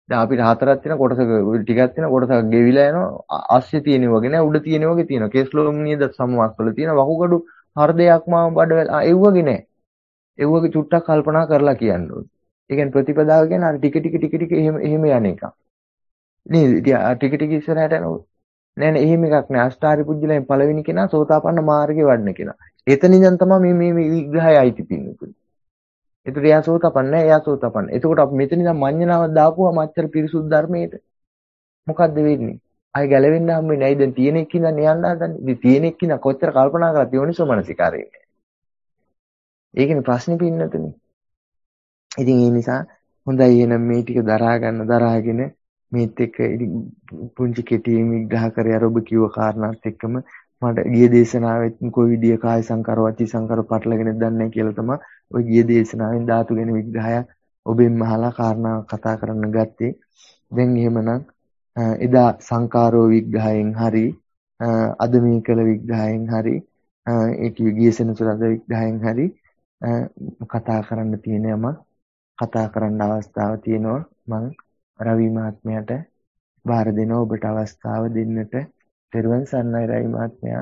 දැන් අපිට හතරක් තියෙන කොටසක ටිකක් තියෙන කොටසක් ගෙවිලා යනවා. අස්සේ තියෙන වගේ නෑ උඩ තියෙන වගේ තියෙනවා. කේස්ලොම් නියද සමවස්වල තියෙන වකුගඩු හෘදයක්ම බඩ වෙලා ඒ වගේ නෑ. ඒ වගේ චුට්ටක් කල්පනා කරලා කියන්න ඕනේ. ඒ කියන්නේ ප්‍රතිපදාව කියන්නේ අර ටික එහෙම යන එක. නේද? ඉතින් ටික ටික ඉස්සරහට යනවා. නෑ නෑ එහෙම එකක් නෑ. අෂ්ටාරි පුජ්‍යලයෙන් පළවෙනි කෙනා සෝතාපන්න මාර්ගේ වඩන කෙනා. එතන ඉඳන් තමයි මේ විග්‍රහය අයිති පින්නේ. ඒතර එයා සෝතපන්න නෑ එයා සෝතපන්න. එතකොට අපි මෙතන ඉඳන් මඤ්ඤණාවක් දාපුවාම අච්චර පිරිසුදු ධර්මයේද මොකද්ද වෙන්නේ? අය ගැලවෙන්න හම්බෙන්නේ නැයි දැන් තියෙන එක්කින් යන්න හදන්නේ. ඉතින් තියෙන එක්කින් කොච්චර කල්පනා කරලා යෝනිසෝ මනසිකාරේ. ඒකනේ ප්‍රශ්නේ පින්නතනේ. ඉතින් ඒ නිසා හොඳයි එහෙනම් මේ ටික දරාගෙන මේත් එක්ක පුංචි කෙටියෙන් විග්‍රහ කරේ අර ඔබ කිව්ව කාරණාත් එක්කම මට ගිය දේශනාවෙත් කොයි විදිය කාය සංකාර වචී සංකාර පටලගෙන දන්නේ නැහැ කියලා තමයි ඔය ගිය දේශනාවෙන් ධාතු ගැන විග්‍රහයක් ඔබෙන් අහලා කාරණා කතා කරන්න ගත්තේ. දැන් එහෙමනම් එදා සංකාරෝ විග්‍රහයෙන් හරි අද මේ කළ විග්‍රහයෙන් හරි ඒ කිව්ව ගිය සෙනසුරාදා විග්‍රහයෙන් හරි කතා කරන්න තියෙන යම කතා කරන්න අවස්ථාව තියෙනවා. මම රවි මහත්මයාට බාර දෙනවා ඔබට අවස්ථාව දෙන්නට. තෙරුවන් සරණයි රවි මහත්මයා.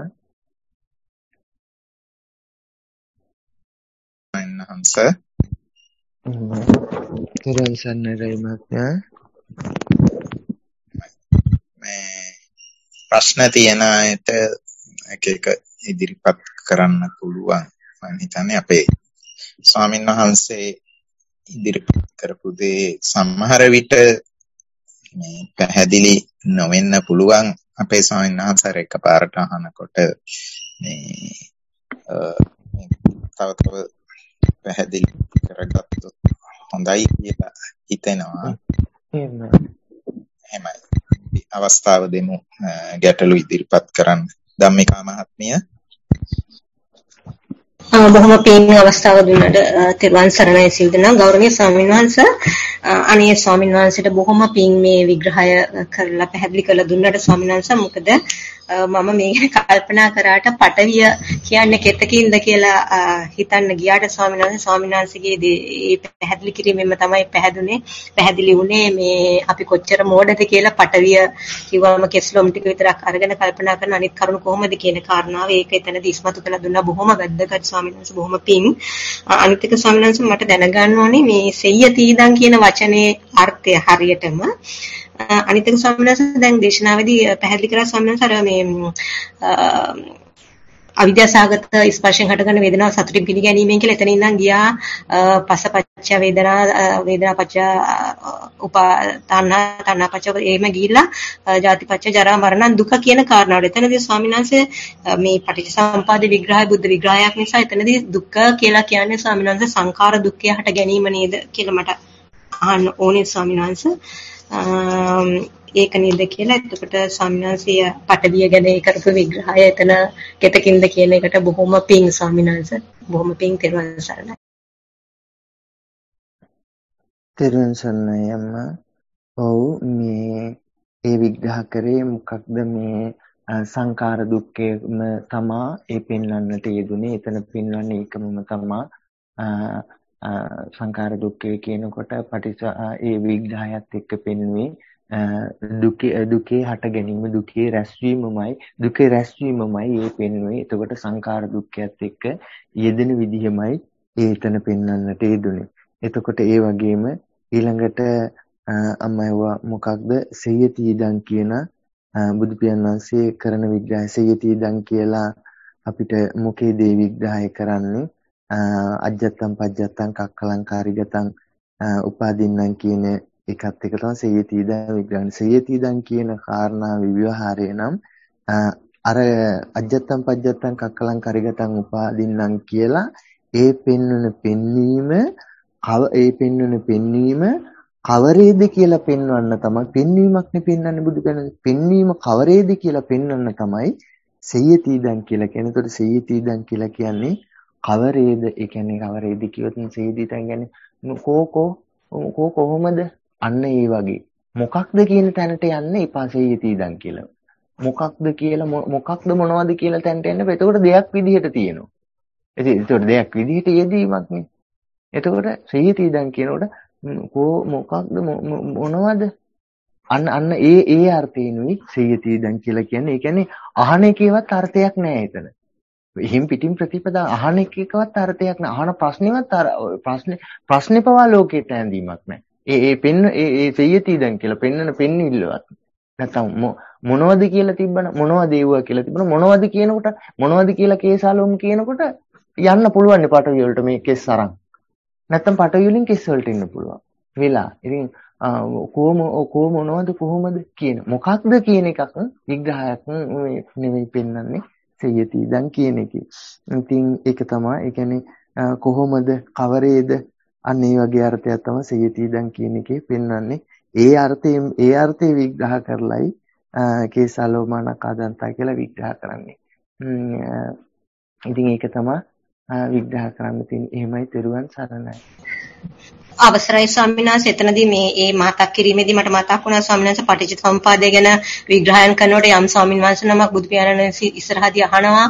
හංස තෙරුවන් සරණයි රවි මහත්මයා. මේ ප්‍රශ්න තියෙන අයට එක ඉදිරිපත් කරන්න පුළුවන්. මම හිතන්නේ අපේ ස්වාමීන් වහන්සේ ඉදිරිපත් කරපු දේ සමහර විට මේ පැහැදිලි නොවෙන්න පුළුවන්. අපේ ස්වාමීන් වහන්සේ එකපාරට අහනකොට මේ තව පැහැදිලි කරගත්තොත් හොඳයි කියලා හිතෙනවා. එහෙමයි. අවස්ථාව දෙමු ගැටළු ඉදිරිපත් කරන්න. ධම්මිකා මහත්මිය. බොහොම පින් අවස්ථාව දුන්නට තෙරුවන් සරණයි සිල් දෙනා ගෞරවනීය ස්වාමීන් වහන්සේ. අනේ ස්වාමීන් වහන්සේට බොහොම පින් මේ විග්‍රහය කරලා පැහැදිලි කරලා දුන්නට ස්වාමීන් වහන්සේ. මොකද මම මේ ගැන කල්පනා කරාට පටවිය කියන්නේ කෙතකින්ද කියලා හිතන්න ගියාට ස්වාමීන් වහන්සේගේ මේ පැහැදිලි කිරීමෙන්ම තමයි පැහැදිලි වුණේ මේ අපි කොච්චර මෝඩද කියලා. පටවිය කිව්වම කෙස්ලොම් ටික විතරක් අරගෙන කල්පනා කරන අනිත් කරුණු කොහොමද කියන කාරණාව ඒක එතනදී ඉස්මතු කරලා දුන්නා. බොහොම වැදගත් ස්වාමීන් වහන්සේ. බොහොම පින්. අනිත් එක ස්වාමීන් වහන්සේ මට දැනගන්න ඕනේ මේ සෙය්‍ය තීදං කියන වචනේ අර්ථය හරියටම. අනිත් එක ස්වාමීන් වහන්සේ දැන් දේශනාවේදී පැහැදිලි කරා ස්වාමීන් වහන්සේ අර මේ අවිද්‍යාසගත ස්පර්ශයෙන් හටගන්න වේදනාව සතුටින් පිළිගැනීමෙන් කියලා එතන ඉඳන් ගියා පසපච්ච වේදනාපච්ච තණ්හාපච්ච එහෙම ගිහිල්ලා ජාතිපච්ච ජරා මරණ දුක කියන කාරණාවට. එතනදී ස්වාමීන් වහන්සේ මේ පටිච්චසමුප්පාද විග්‍රහය බුද්ධ විග්‍රහයක් නිසා එතනදී දුක කියලා කියන්නේ ස්වාමීන් වහන්සේ සංඛාර දුක්ඛය හට ගැනීම නේද කියලා මට අහන්න ඕනේ ස්වාමීන් වහන්සේ. ඒක නේද කියලා. එතකොට ස්වාමීන් වහන්සේ පටවිය ගැන කරපු විග්‍රහය එතන කෙතකින්ද කියන එකට බොහොම පිං ස්වාමීන් වහන්සේ. බොහොම පිං තෙරුවන් සරණයි. තෙරුවන් සරණයි අම්මා. ඔව් මේ ඒ විග්‍රහ කරේ මොකක්ද මේ සංඛාර දුක්ඛයම තමා ඒ පෙන්වන්නට යෙදුනේ. එතන පෙන්වන්නේ ඒකමම තමා. සංඛාර දුක්ඛය කියනකොට ඒ විග්‍රහයත් එක්ක පෙන්වන්නේ දුකේ හට ගැනීම දුකේ රැස්වීමමයි ඒ පෙන්වන්නේ. එතකොට සංඛාර දුක්ඛයත් එක්ක යෙදෙන විදිහමයි ඒතන පෙන්වන්නට යෙදුනේ. එතකොට ඒ වගේම ඊළඟට අම්මව මොකක්ද සෙය්‍යතිදං කියන බුදු පියාණන් වහන්සේ කරන විග්‍රහය. සෙය්‍යතිදං කියලා අපිට මොකේද විග්‍රහය කරන්නේ? අජ්ජත්තං පජ්ජත්තං කක්කලංකාරිගතං උපාදින්නම් කියන එකත් එක තමයි සෙය්‍යතිදං විග්‍රහය. සෙය්‍යතිදං කියන කාරණාවේ විවහාරය නම් අර අජ්ජත්තං පජ්ජත්තං කක්කලංකාරිගතං උපාදින්නම් කියලා ඒ පෙන්වන පෙන්වීම කවරේද කියලා පෙන්වන්න තමයි පෙන්වීමක් නේ පෙන්වන්නේ බුදු කෙනෙක්. පෙන්වීම කවරේද කියලා පෙන්වන්න තමයි සෙය්‍යතිදං කියලා කියන්නේ. ඒතකොට සෙය්‍යතිදං කියලා කියන්නේ කවරේද? ඒ කියන්නේ කවරේද කියොත් සෙය්‍යතිදං කියන්නේ කොහොමද? අන්න ඒ වගේ. මොකක්ද කියන තැනට යන්න එපා සෙය්‍යතිදං කියලා. මොකක්ද කියලා මොකක්ද මොනවද කියලා තැනට එන්න. එතකොට දෙයක් විදිහට තියෙනවා. එතකොට දෙයක් විදිහට යෙදීමක් නේ. එතකොට සෙය්‍යතිදං කියනකොට මොකක්ද මොනවද? අන්න ඒ අර්ථයෙන්ුයි සියයති දැන් කියලා කියන්නේ. ඒ කියන්නේ අහන එකේවත් අර්ථයක් නැහැ එතන. හිම් පිටින් ප්‍රතිපදා අහන එකේකවත් අර්ථයක් නැහැ. අහන ප්‍රශ්නේවත් ප්‍රශ්නේ පවා ලෝකෙට ඇඳීමක් නැහැ. ඒ සියයති දැන් කියලා පෙන්නිල්ලවත්. නැත්තම් මොනවද කියලා තිබ්බන මොනවද ඒවා කියලා තිබ්බන මොනවද කියනකොට මොනවද කියලා කේසාලෝම කියනකොට යන්න පුළුවන් නේ පටවිය වලට මේ කෙස් අරන්. නැත්තම් පටවිය වලින් කෙස් වලට ඉන්න පුළුවන්. වෙලා. ඉතින් කොහොමද කියන මොකක්ද කියන එකක් විග්‍රහයක් නෙවෙයි පෙන්වන්නේ සියයති දැන් කියන එකේ. ඉතින් ඒක තමයි ඒ කියන්නේ කොහොමද කවරේද අන්න ඒ වගේ අර්ථයක් තමයි සියයති දැන් කියන එකේ පෙන්වන්නේ. ඒ අර්ථය විග්‍රහ කරලයි කේසාලෝමානකාදන්තා කියලා විග්‍රහ කරන්නේ. ඉතින් ඒක තමයි විග්‍රහ කරන්න තියෙන්නේ. එහෙමයි තෙරුවන් සරණයි. අවසරයි ස්වාමීන් වහන්සේ එතනදී මේ මතක් කිරීමේදී මට මතක් වුණා ස්වාමීන් වහන්සේ පටිච්චසමුප්පාදය ගැන විග්‍රහයන් කරනකොට යම් ස්වාමීන් වහන්සේ නමක් බුදු පියාණන් ඉස්සරහදී අහනවා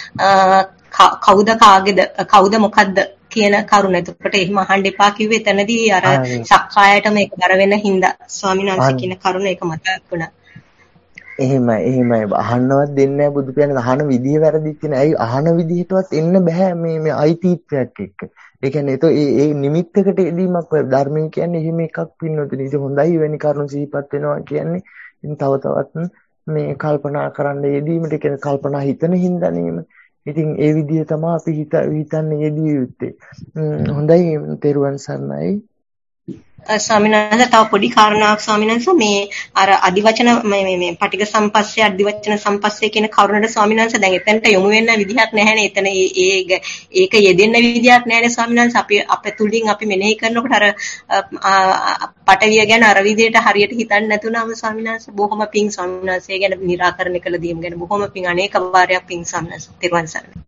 කවුද මොකද්ද කියන කරුණ. එතකොට එහෙම අහන්න එපා කිව්වේ එතනදී අර සක්කායට මේක බර වෙන හින්දා ස්වාමීන් වහන්සේ කියන කරුණ ඒක මතක් වුණා. එහෙමයි අහන්නවත් දෙන්නේ නැහැ බුදු පියාණන්. අහන විදිය වැරදිච්ච නෑ. ඇයි අහන විදිහටවත් එන්න බෑ මේ අයිතිත්වයක් එක්ක. ඒ කියන්නේ ඒ නිමිත්තකට එදීමක් ධර්මයෙන් කියන්නේ එහෙම එකක් පින්නොතුනි. ඉතින් හොඳයි වෙනි කරුණු සිහිපත් වෙනවා කියන්නේ. ඉතින් තව තවත් මේ කල්පනා කරන්න යෙදීමට කියන්නේ කල්පනා හිතන හින්දා නේම. ඉතින් ඒ විදිහ තමයි අපි හිතන්නේ යෙදිය යුත්තේ. හොඳයි තෙරුවන් සරණයි. ස්වාමීන් වහන්සේ තව පොඩි කාරණාවක් ස්වාමීන් වහන්සේ මේ අර අදිවචන මේ පටිඝ සම්පස්සේ අදිවචන සම්පස්සේ කියන කරුණට ස්වාමීන් වහන්සේ දැන් එතනට යොමු වෙන්න විදිහක් නැහැනේ. එතන ඒක යෙදෙන්න විදිහක් නැහැනේ ස්වාමීන් වහන්සේ. අපි අපේ තුලින් අපි මෙනෙහි කරනකොට අර පටවිය ගැන අර විදිහට හරියට හිතන්නේ නැතුණාම ස්වාමීන් වහන්සේ බොහොම පිං ස්වාමීන් වහන්සේ ගැන निराකරණය කළ දීම ගැන බොහොම පිං අනේක වාරයක් පිං ස්වාමීන් වහන්සේ. තෙරුවන් සරණයි.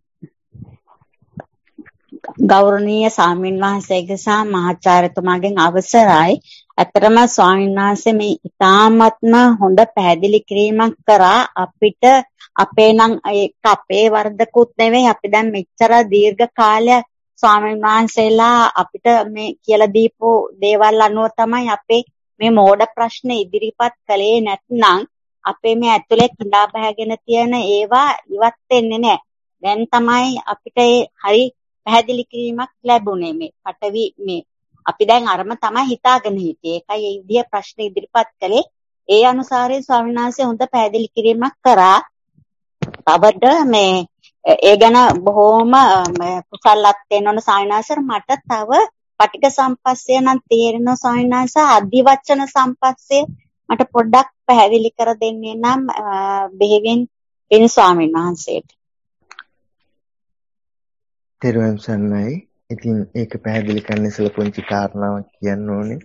ගෞරවනීය ස්වාමීන් වහන්සේගේ සහ මහාචාර්යතුමාගෙන් අවසරයි. ඇත්තටම ස්වාමීන් වහන්සේ මේ ඉතාමත්ම හොඳ පැහැදිලි කිරීමක් කරා. අපිට අපේ නම් ඒක අපේ වරදකුත් නෙවෙයි. අපි දැන් මෙච්චර දීර්ඝ කාලයක් ස්වාමීන් වහන්සේලා අපිට මේ කියලා දීපු දේවල් අනුව තමයි අපේ මේ මෝඩ ප්‍රශ්න ඉදිරිපත් කළේ. නැත්නම් අපේ මේ ඇතුලේ කිඳා බහගෙන තියෙන ඒවා ඉවත් වෙන්නේ නැහැ. දැන් තමයි අපිට හරි පැහැදිලි කිරීමක් ලැබුණේ. මේ පටවි මේ අපි දැන් අරම තමයි හිතාගෙන හිටියේ. ඒකයි මේ විදිය ප්‍රශ්න ඉදිරිපත් කළේ. ඒ අනුසාරයෙන් ස්වාමීන් වහන්සේ හොඳ පැහැදිලි කිරීමක් කරා. තවද මේ ඒ ගැන බොහොම කුසලයක් වෙනවන ස්වාමීන් වහන්සේ. මට තව පටිඝ සම්පස්සේ නම් තේරෙනවා ස්වාමීන් වහන්සේ. අදිවචන සම්පස්සේ මට පොඩ්ඩක් පැහැදිලි කර දෙන්නේ නම් බෙහෙවින් වෙන ස්වාමීන් වහන්සේට. තෙරුවන් සරණයි. ඉතින් ඒක පැහැදිලි කරන්න ඉස්සෙල්ලා පුංචි කාරණාවක් කියන්න ඕනේ.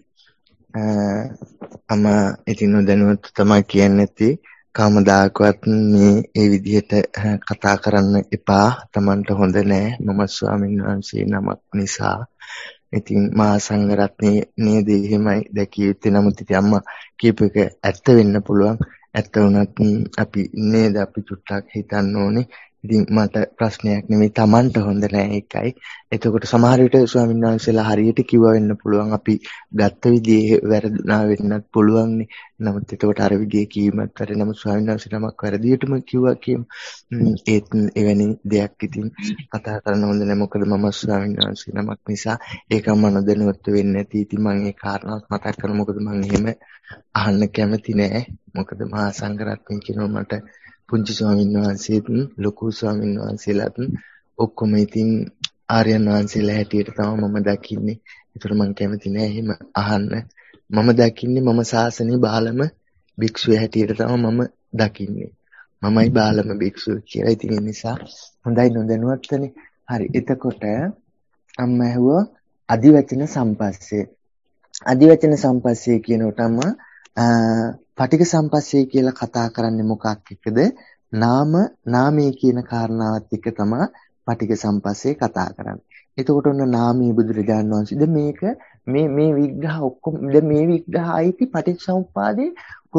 ඉතින් නොදැනුවත් තමයි කියන්නේ නැති කවමදාකවත් මේ විදිහට කතා කරන්න එපා. Tamanට හොඳ නෑ. මම ස්වාමීන් වහන්සේ නමක් නිසා. ඉතින් මහා සංඝරත්නයේ නේද එහෙමයි දැකිය යුත්තේ. නමුත් ඉතින් අම්මා කියපු එක ඇත්ත වෙන්න පුළුවන්. ඇත්ත වුණත් අපි නේද අපි චුට්ටක් හිතන්න ඕනේ. ඉතින් මට ප්‍රශ්නයක් නෙමෙයි Tamanට හොඳ නෑ ඒකයි. එතකොට සමහර විට ස්වාමීන් වහන්සේලා හරියට කිව්වා වෙන්න පුළුවන්. අපි ගත්ත විදිහේ වැරදුනා වෙන්නත් පුළුවන් නේ. නමුත් එතකොට අර විදිහේ කීමත් වැරදි. නමුත් ස්වාමීන් වහන්සේ නමක් වැරදියටම කිව්වා කියමු. ඒත් එවැනි දෙයක් ඉතින් කතා කරන්න හොඳ නෑ. මොකද මම ස්වාමීන් වහන්සේ නමක් නිසා ඒක මම නොදැනුවත් වෙන්නේ නැති. ඉතින් මම ඒ කාරණාවත් මතක් කරනවා. මොකද මම එහෙම අහන්න කැමති නෑ. මොකද මහා සංඝරත්නය කියනවා මට පුංචි ස්වාමීන් වහන්සේත් ලොකු ස්වාමීන් වහන්සේලාත් ඔක්කොම ඉතින් ආර්යයන් වහන්සේලා හැටියට තමයි මම දකින්නේ. ඒතර මම කැමති නෑ එහෙම අහන්න. මම දකින්නේ මම ශාසනයේ බාලම භික්ෂුව හැටියට තමයි මම දකින්නේ. මමයි බාලම භික්ෂුව කියලා. ඉතින් ඒ නිසා හොඳයි නොදැනුවත්වනේ. හරි. එතකොට අම්මා ඇහුවා අදිවචන සම්පස්සේ. අදිවචන සම්පස්සේ කියනකොටම පටිඝ සම්පස්සේ කියලා කතා කරන්නේ මොකක් එක්කද? නාමයේ කියන කාරණාවත් එක්ක තමයි පටිඝ සම්පස්සේ කතා කරන්නේ. එතකොට ඔන්න නාමයේ බුදුරජාණන් වහන්සේ මේක මේ විග්‍රහ ඔක්කොම මේ විග්‍රහ අයිති පටිච්චසමුප්පාදේ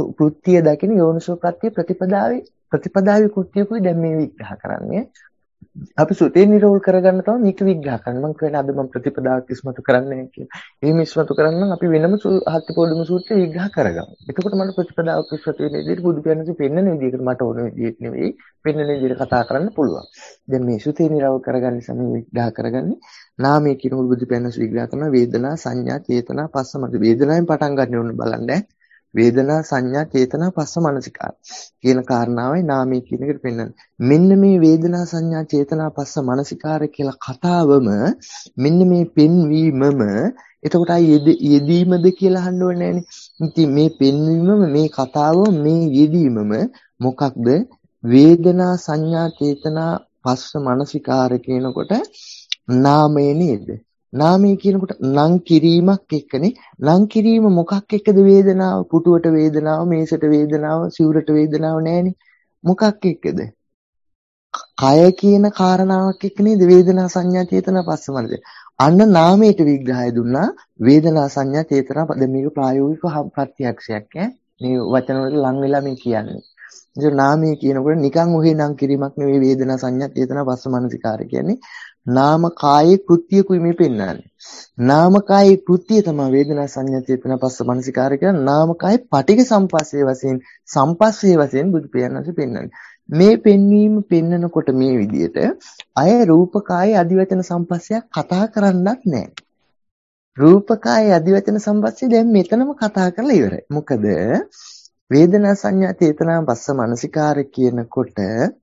කෘත්‍ය දකින යෝනිසෝ ප්‍රත්‍ය ප්‍රතිපදාවේ කෘත්‍යකුයි දැන් මේ විග්‍රහ කරන්නේ. අපි සුතේ නිරෝල් කරගන්න තමයි මේක විග්‍රහ කරන්න. මම කියන්නේ අද මම ප්‍රතිපදාවක් ඉස්මතු කරන්නේ කියලා. එහෙම ඉස්මතු කරන්න අපි වෙනම හත්තිපොඩුම සූත්‍රය විග්‍රහ කරගමු. එතකොට මට ප්‍රතිපදාවක් ඉස්මතු වෙන විදිහට බුදු පියාණන්සේ පෙන්වන විදිහට මට ඕන විදිහට නෙවෙයි පෙන්වන විදිහට කතා කරන්න පුළුවන්. දැන් මේ සුතේ නිරෝල් කරගන්න සමේ විග්‍රහ කරගන්නේ නාමයේ කියනකොට බුදු පියාණන්සේ විග්‍රහ කරන වේදනා සංඥා චේතනා පස්ස මත වේදනාවෙන් පටන් ගන්න ඕන බලන්න. වේදනා සංඥා චේතනා පස්ස මනසිකාර කියන කාරණාවයි නාමයේ කියන එකට පෙන්වන්නේ. මෙන්න මේ වේදනා සංඥා චේතනා පස්ස මනසිකාර කියලා කතාවම මෙන්න මේ පෙන්වීමම එතකොට යෙදීමද කියලා අහන්න ඕනේ නෑනේ. ඉතින් මේ පෙන්වීමම මේ කතාවම මේ යෙදීමම මොකක්ද? වේදනා සංඥා චේතනා පස්ස මනසිකාර කියනකොට නාමය නේද? නාමය කියනකොට නම් කිරීමක් එක්කනේ. නම් කිරීම මොකක් එක්කද? වේදනාව, පුටුවට වේදනාව, මේසට වේදනාව, සිවුරට වේදනාව නෑනේ. මොකක් එක්කද? කය කියන කාරණාවක් එක්ක නේද වේදනා සංඥා චේතනා පස්ස මනස. අන්න නාමයට විග්‍රහය දුන්නා වේදනා සංඥා චේතනා. දැන් මේක ප්‍රායෝගික ප්‍රත්‍යක්ෂයක් ඈ. මේ වචන වලට ලං වෙලා මේ කියන්නේ. ඒක නාමය කියනකොට නිකන් ඔහේ නම් කිරීමක් නෙවෙයි වේදනා සංඥා චේතනා පස්ස මනසිකාර කියන්නේ. නාම කායේ කෘත්‍යකුයි මේ පෙන්වන්නේ. නාම කායේ කෘත්‍යය තමයි වේදනා සංඥා චේතනා පස්ස මනසිකාර කියන නාම කායේ පටිඝ සම්පස්සේ වශයෙන් බුදු පියාණන්සේ පෙන්වන්නේ. මේ පෙන්වීම පෙන්නකොට මේ විදිහට අය රූපකායේ අධිවචන සම්පස්සයක් කතා කරන්නත් නැහැ. රූපකායේ අධිවචන සම්පස්සේ දැන් මෙතනම කතා කරලා ඉවරයි. මොකද වේදනා සංඥා චේතනා පස්ස මනසිකාර කියනකොට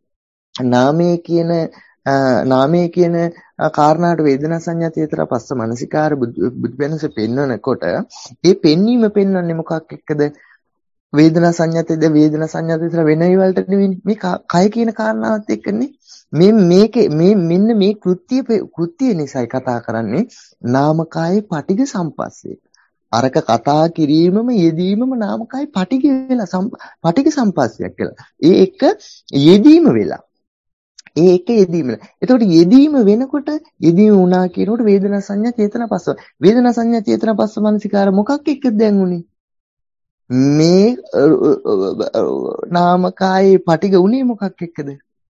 නාමයේ කියන කාරණාට වේදනා සංඥා චේතනා පස්ස මනසිකාර බුදුපෙනස පෙන්වනකොට ඒ පෙන්වීම පෙන්වන්නේ මොකක් එක්කද? වේදනා සංඥාතේද වේදනා සංඥාතේද වෙන ඒවලට නෙවෙයි මේ කය කියන කාරණාවත් එක්කනේ. මෙන්න මේ කෘත්‍ය නිසායි කතා කරන්නේ නාමකායේ පටිඝ සම්පස්සේ. අරක කතා කිරීමම යෙදීමම නාමකායේ පටිඝ වෙලා පටිඝ සම්පස්සයක් කියලා. ඒ එක යෙදීම වෙලා. ඒ එක යෙදීම. එතකොට යෙදීම වෙනකොට යෙදීම වුණා කියනකොට වේදනා සංඥා චේතනා පස්ස. වේදනා සංඥා චේතනා පස්ස මනසිකාර මොකක් එක්කද දැන් උනේ? මේ නාමකායේ පටිඝ උනේ මොකක් එක්කද?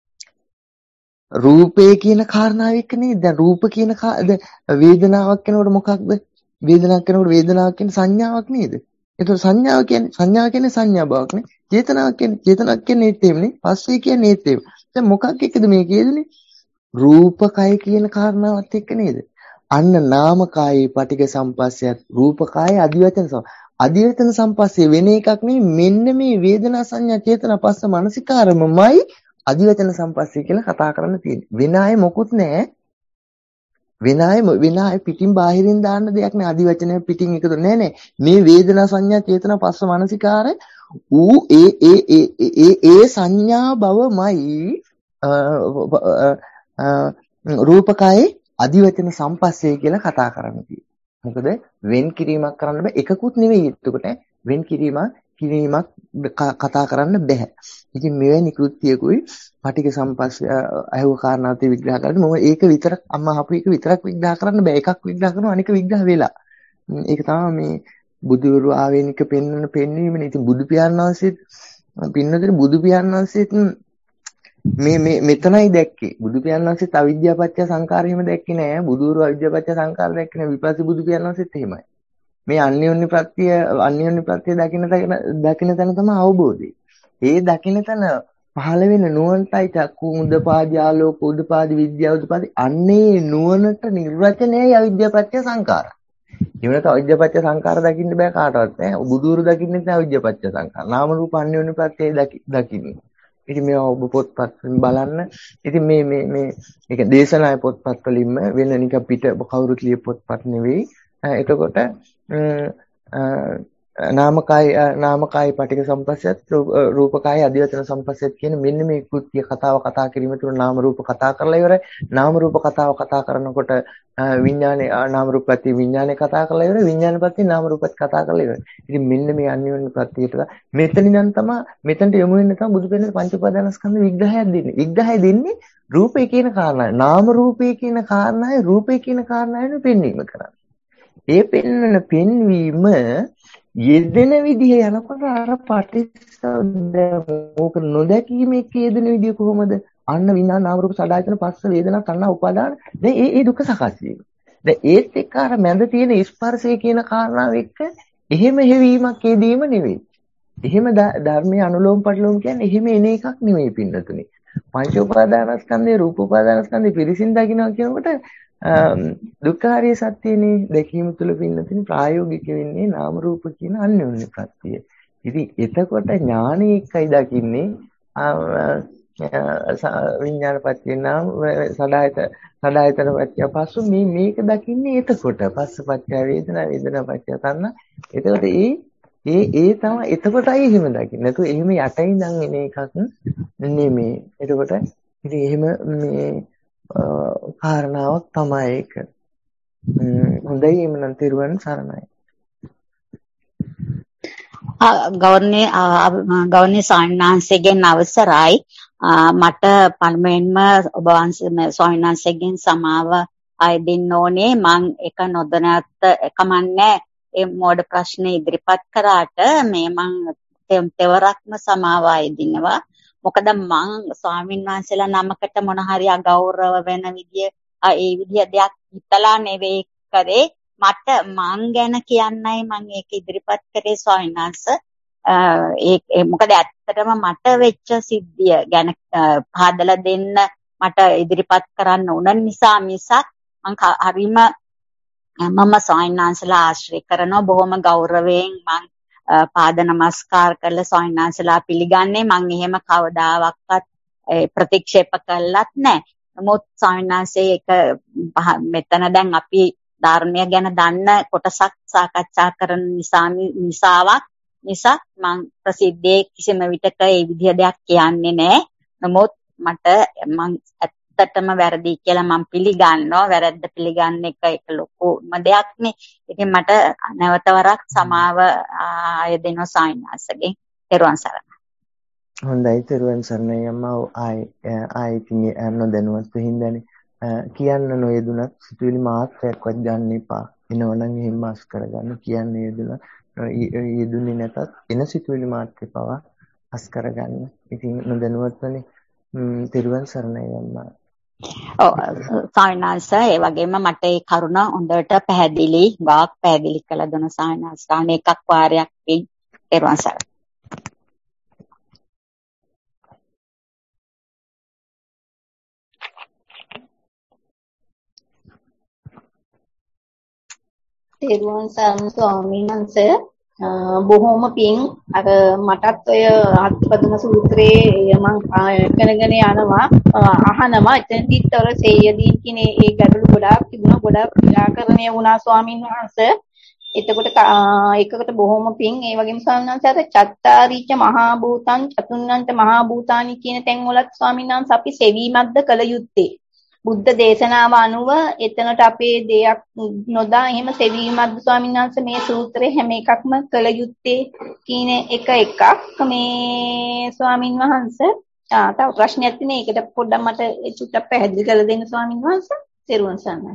රූපේ කියන කාරණාව එක්ක නේද? දැන් රූප කියන වේදනාවක් කෙනකොට මොකක්ද? වේදනාවක් කෙනකොට වේදනාවක් කියන සංඥාවක් නේද? එතකොට සංඥාව කියන්නේ සංඥා බවක් නේ. චේතනාවක් කියන්නේ ඒත් එන්නේ. පස්සේ කියන්නේ ඒත් එන්නේ. දැන් මොකක් එක්කද මේ කියදනේ? රූපකය කියන කාරණාවත් එක්ක නේද? අන්න නාමකායේ පටිඝ සම්පස්සයත් රූපකායේ අධිවචන සම්පස්සේ වෙන එකක් නෙවෙයි. මෙන්න මේ වේදනා සංඥා චේතනා පස්ස මනසිකාරමයි අධිවචන සම්පස්සේ කියලා කතා කරන්න තියෙන්නේ. වෙන අය මොකුත් නැහැ. වෙන අය පිටින් බාහිරින් දාන්න දෙයක් නෑ. අධිවචනය පිටින් එකතු නෑ. මේ වේදනා සංඥා චේතනා පස්ස මනසිකාර ඌ ඒ සංඥා බවමයි රූපකයේ අධිවචන සම්පස්සේ කියලා කතා කරන්න තියෙන්නේ. මොකද වෙන් කිරීමක් කරන්න බෑ. එකකුත් නෙවෙයි. එතකොට වෙන් කිරීමක් කතා කරන්න බෑ. ඉතින් මෙවැනි කෘත්‍යකුයි පටිඝ සම්පස්ස අයව කාරණාත් විග්‍රහ කරන්නේ. මොකද ඒක විතරක් අම්මා අහපු එක විතරක් විග්‍රහ කරන්න බෑ. එකක් විග්‍රහ කරනවා අනික විග්‍රහ වෙලා. ඒක තමයි මේ බුදුවරු ආවේනික පෙන්වීමනේ. ඉතින් බුදු පියාණන් වහන්සේත් පින්නතර බුදු පියාණන් වහන්සේත් මේ මෙතනයි දැක්කේ. බුදු පියාණන් වහන්සේත් අවිද්‍යාපච්චය සංකාරයම දැක්කේ නෑ. බුදුවරු අවිද්‍යාපච්චය සංකාර දැක්කේ නෑ. විපස්සී බුදු පියාණන් වහන්සේත් එහෙමයි. මේ අන්‍යෝන්‍ය ප්‍රත්‍ය දකින්න තැන තමයි අවබෝධය. ඒ දකින්න තැන පහළ වෙන නුවණටයි චක්කු උදපාදි ආලෝක උදපාදි විද්‍යාව උදපාදි අන්නේ නුවණට නිර්වචනයයි අවිද්‍යාපච්චය සංකාර. ඊවලට අවිද්‍යාපච්චය සංකාර දකින්න බෑ කාටවත් නෑ. බුදුරු දකින්නෙත් නෑ අවිද්‍යාපච්චය සංකාර. නාම රූප අන්‍යෝන්‍ය ප්‍රත්‍යය දකින්න. ඉතින් මේවා ඔබ පොත්පත් බලන්න. ඉතින් මේ ඒක දේශනාය පොත්පත් වලින්ම වෙන නික පිට කවුරුත් ලිය පොත්පත් නෙවෙයි. එතකොට නාමකාය පටිඝ සම්පස්සයත් රූපකාය අධිවචන සම්පස්සයත් කියන මෙන්න මේ කෘත්‍ය කතාව කතා කිරීම තුළ නාම රූප කතා කරලා ඉවරයි. නාම රූප කතාව කතා කරනකොට විඥානේ නාම රූපපත්‍ය විඥානේ කතා කරලා ඉවරයි. විඥානපත්‍ය නාම රූපත් කතා කරලා ඉවරයි. ඉතින් මෙන්න මේ අන්‍යෝන්‍ය ප්‍රත්‍යයට මෙතනින් තමයි මෙතනට යොමු වෙන්න තමයි බුදු පිළිමේ පංච උපාදානස්කන්ධ විග්‍රහයක් දෙන්නේ. විග්‍රහය දෙන්නේ රූපේ කියන කාරණාවයි. නාම රූපේ කියන කාරණාවයි රූපේ කියන කාරණාවයි පෙන්වීම කරන්නේ. ඒ පෙන්වන පෙන්වීම යෙදෙන විදිහ යනකොට අර පටිච්චසමුප්පාද ඕක නොදැකීමේ යෙදෙන විදිය කොහොමද? අන්න විඥාන නාම රූප සලආයතන පස්ස වේදනා සංඥා උපාදාන දැන් ඒ දුක සකස් වීම. දැන් ඒත් එක්ක අර මැද තියෙන ස්පර්ශය කියන කාරණාව එක්ක එහෙම හැවීමක් ඒදීම නෙවෙයි. එහෙම ධර්මයේ අනුලෝම පරිලෝම කියන්නේ එහෙම එන එකක් නෙවෙයි පින්නතුනේ. පංච උපාදානස්කන්ධේ රූප උපාදානස්කන්ධේ පිරිසින් දකින්නවා කියනකොට දුක්ඛාරිය සත්‍යනේ දැකීම තුළ පින්නතුනේ ප්‍රායෝගික වෙන්නේ නාම රූප කියන අන්‍යෝන්‍ය ප්‍රත්‍යය. ඉතින් එතකොට ඥානෙ එකයි දකින්නේ විඥානපත්‍ය නාම සදායතන පත්‍ය පස්සු මේක දකින්නේ එතකොට පස්සපත්‍ය වේදනා වේදනාපත්‍ය සංඥා. එතකොට ඒ තමයි එතකොටයි එහෙම දකින්නේ. නැතු එහෙම යටින් ඉඳන් එන එකක් නෙමෙයි. එතකොට ඉතින් එහෙම මේ කාරණාවක් තමයි ඒක. හොඳයි එමනම් තිරුවන් සරණයි. ගෞරවනීය ස්වාමීන් අවසරයි. මට පළමුවෙන්ම ඔබ වහන්සේ ස්වාමීන් වහන්සේගෙන් සමාව අය දෙන්න ඕනේ. මම එක නොදැනත් කමන්නේ ඒ මෝඩ ප්‍රශ්න ඉදිරිපත් කරාට මේ මම තෙවරක්ම සමාව අය දෙනවා. මොකද මං ස්වාමීන් වහන්සේලා නමකට මොන හරි අගෞරව වෙන විදිය ඒ විදිය දෙයක් හිතලා නෙවෙයි කරේ. මට මං ගැන කියන්නයි මම ඒක ඉදිරිපත් කරේ ස්වාමීන් වහන්සේ. ඒ මොකද ඇත්තටම මට වෙච්ච සිද්ධිය ගැන පහදලා දෙන්න මට ඉදිරිපත් කරන්න උන නිසා මිසක් මං හරිම මම ස්වාමීන් වහන්සේලා ආශ්‍රය කරනවා. බොහොම ගෞරවයෙන් මං පාද නමස්කාර කරලා ස්වාමීන් වහන්සේලා පිළිගන්නේ. මං එහෙම කවදාවත් ප්‍රතික්ෂේප කළත් නැහැ. නමුත් ස්වාමීන් වහන්සේ එක මෙතන දැන් අපි ධර්මය ගැන දන්න කොටසක් සාකච්ඡා කරන නිසා මං ප්‍රසිද්ධියේ කිසිම විටක ඒ විදිහ දෙයක් කියන්නේ නැහැ. නමුත් මං ඇත්තටම වැරදි කියලා මං පිළිගන්නවා. වැරද්ද පිළිගන්න එක ලොකුම දෙයක්නේ. ඉතින් මට නැවත වරක් සමාව ආය දෙනවා ස්වාමීන් වහන්සේගෙන්. ත්වන් සරණයි. හොඳයි ත්වන් සරණයි අම්මා. ආයි ඉතින් නොදැනුවත් හින්දානේ කියන්න නොයෙදුනත් සිතුවිලි මාත්‍රයක්වත් ගන්න එපා. එනවනම් එහෙම අස් කරගන්න. කියන්න යෙදුනේ නැතත් එන සිතුවිලි මාත්‍රේ පවා අස් කරගන්න. ඉතින් නොදැනුවත්වනේ ත්වන් සරණයි අම්මා. ඔව් ස්වාමීන් වහන්සේ ඒ වගේම මට ඒ කරුණ හොඳට පැහැදිලි කළ දුන ස්වාමීන් වහන්සේ අනේ එකක් වාරයක් පින් ත්වන් සරණයි. තෙරුවන් සරණයි ස්වාමීන් වහන්සේ. බොහොම පිං අර මටත් ඔය ආත්පදම සූත්‍රයේ මම ඉගෙනගෙන යනවා අහනවා. එතනදිත් ඔර සේයදීන් කියන ඒ ගැටලු ගොඩාක් තිබුණා. ගොඩාක් निराකරණය වුණා ස්වාමීන් වහන්සේ. එතකොට එකකට බොහොම පිං. ඒ වගේම ස්වාමීන් වහන්සේ අර චත්තාරීච මහා භූතං චතුන්නන්ත මහා භූතානි කියන තැන් වලත් ස්වාමීන් වහන්සේ අපි සෙවීමක්ද කළ යුත්තේ. බුද්ධ දේශනාව අනුව එතනට අපේ දෙයක් නොදා එහෙම සෙවීමක්ද ස්වාමීන් වහන්සේ මේ සූත්‍රයේ හැම එකක්ම කළ යුත්තේ කියන එකක් මේ ස්වාමීන් වහන්සේ. තව ප්‍රශ්නයක් තියෙනවා. ඒකට පොඩ්ඩක් මට චුට්ටක් පැහැදිලි කරලා දෙන්න ස්වාමීන් වහන්සේ. ත්වන් සරණයි.